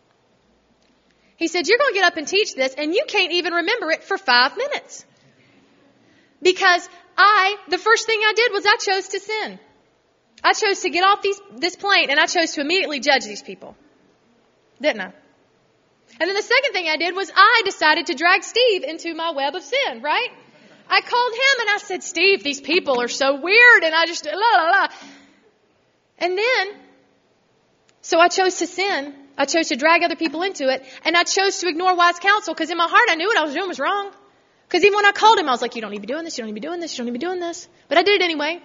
He said, you're going to get up and teach this, and you can't even remember it for five minutes. Because I, the first thing I did was I chose to sin. I chose to get off these, this plane, and I chose to immediately judge these people. Didn't I? And then the second thing I did was I decided to drag Steve into my web of sin, right? I called him and I said, Steve, these people are so weird, and I just, la, la, la. And then, so I chose to sin. I chose to drag other people into it, and I chose to ignore wise counsel, because in my heart I knew what I was doing was wrong. Because even when I called him, I was like, you don't need to be doing this, you don't need to be doing this, you don't need to be doing this. But I did it anyway.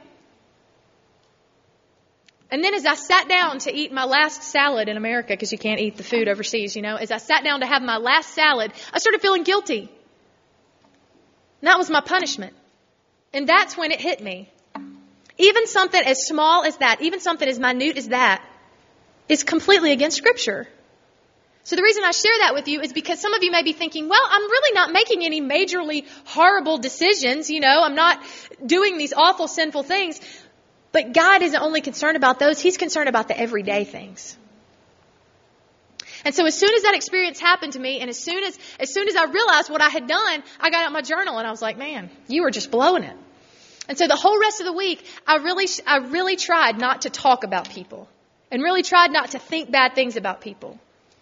And then as I sat down to eat my last salad in America, because you can't eat the food overseas, you know, as I sat down to have my last salad, I started feeling guilty. And that was my punishment. And that's when it hit me. Even something as small as that, even something as minute as that, is completely against Scripture. So the reason I share that with you is because some of you may be thinking, well, I'm really not making any majorly horrible decisions. You know, I'm not doing these awful sinful things. But God isn't only concerned about those. He's concerned about the everyday things. And so as soon as that experience happened to me, and as soon as as soon as I realized what I had done, I got out my journal and I was like, man, you were just blowing it. And so the whole rest of the week, I really, I really tried not to talk about people and really tried not to think bad things about people.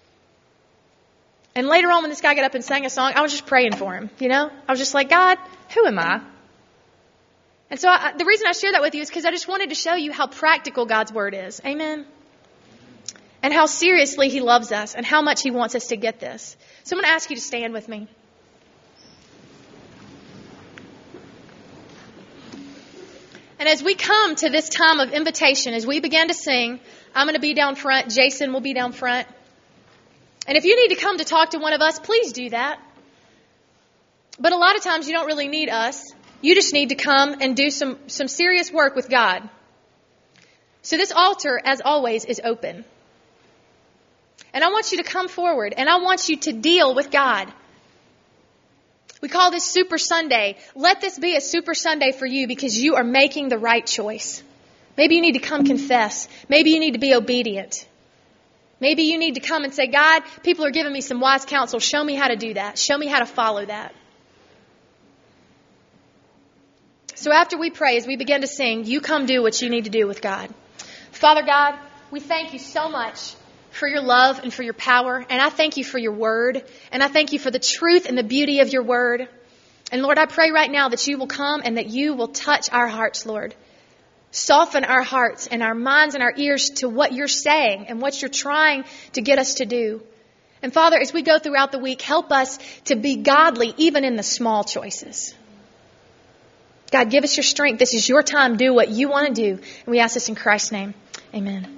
And later on when this guy got up and sang a song, I was just praying for him, you know? I was just like, God, who am I? And so I, the reason I share that with you is because I just wanted to show you how practical God's Word is. Amen? And how seriously He loves us and how much He wants us to get this. So I'm going to ask you to stand with me. And as we come to this time of invitation, as we begin to sing, I'm going to be down front. Jason will be down front. And if you need to come to talk to one of us, please do that. But a lot of times you don't really need us. You just need to come and do some, some serious work with God. So this altar, as always, is open. And I want you to come forward, and I want you to deal with God. We call this Super Sunday. Let this be a Super Sunday for you because you are making the right choice. Maybe you need to come confess. Maybe you need to be obedient. Maybe you need to come and say, God, people are giving me some wise counsel. Show me how to do that. Show me how to follow that. So after we pray, as we begin to sing, you come do what you need to do with God. Father God, we thank you so much for your love and for your power. And I thank you for your word. And I thank you for the truth and the beauty of your word. And Lord, I pray right now that you will come and that you will touch our hearts, Lord. Soften our hearts and our minds and our ears to what you're saying and what you're trying to get us to do. And Father, as we go throughout the week, help us to be godly even in the small choices. God, give us your strength. This is your time. Do what you want to do. And we ask this in Christ's name. Amen.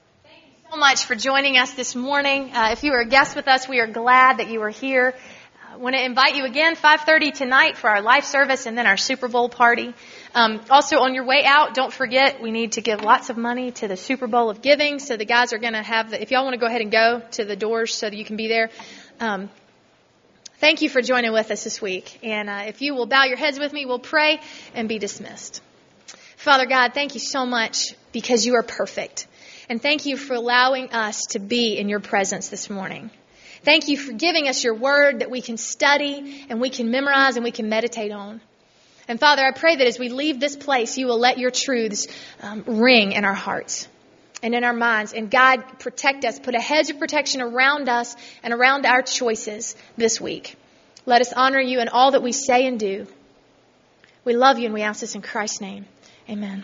For joining us this morning. Uh, if you are a guest with us, we are glad that you are here. Uh, I want to invite you again, five thirty tonight for our life service and then our Super Bowl party. Um, also, on your way out, don't forget we need to give lots of money to the Super Bowl of Giving. So the guys are going to have the, if y'all want to go ahead and go to the doors so that you can be there. Um, thank you for joining with us this week. And uh, if you will bow your heads with me, we'll pray and be dismissed. Father God, thank you so much because you are perfect. And thank you for allowing us to be in your presence this morning. Thank you for giving us your word that we can study and we can memorize and we can meditate on. And Father, I pray that as we leave this place, you will let your truths um, ring in our hearts and in our minds. And God, protect us. Put a hedge of protection around us and around our choices this week. Let us honor you in all that we say and do. We love you and we ask this in Christ's name. Amen.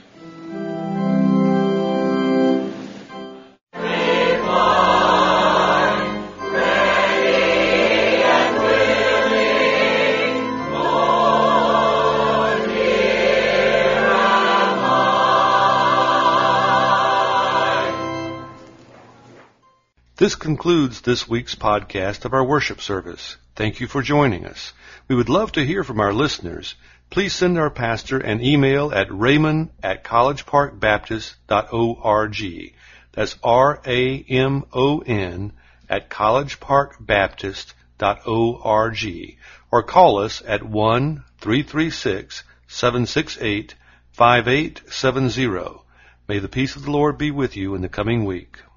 This concludes this week's podcast of our worship service. Thank you for joining us. We would love to hear from our listeners. Please send our pastor an email at raymond at collegeparkbaptist dot org. That's R A M O N at collegeparkbaptist dot org. Or call us at one three three six, seven six eight, five eight seven zero. May the peace of the Lord be with you in the coming week.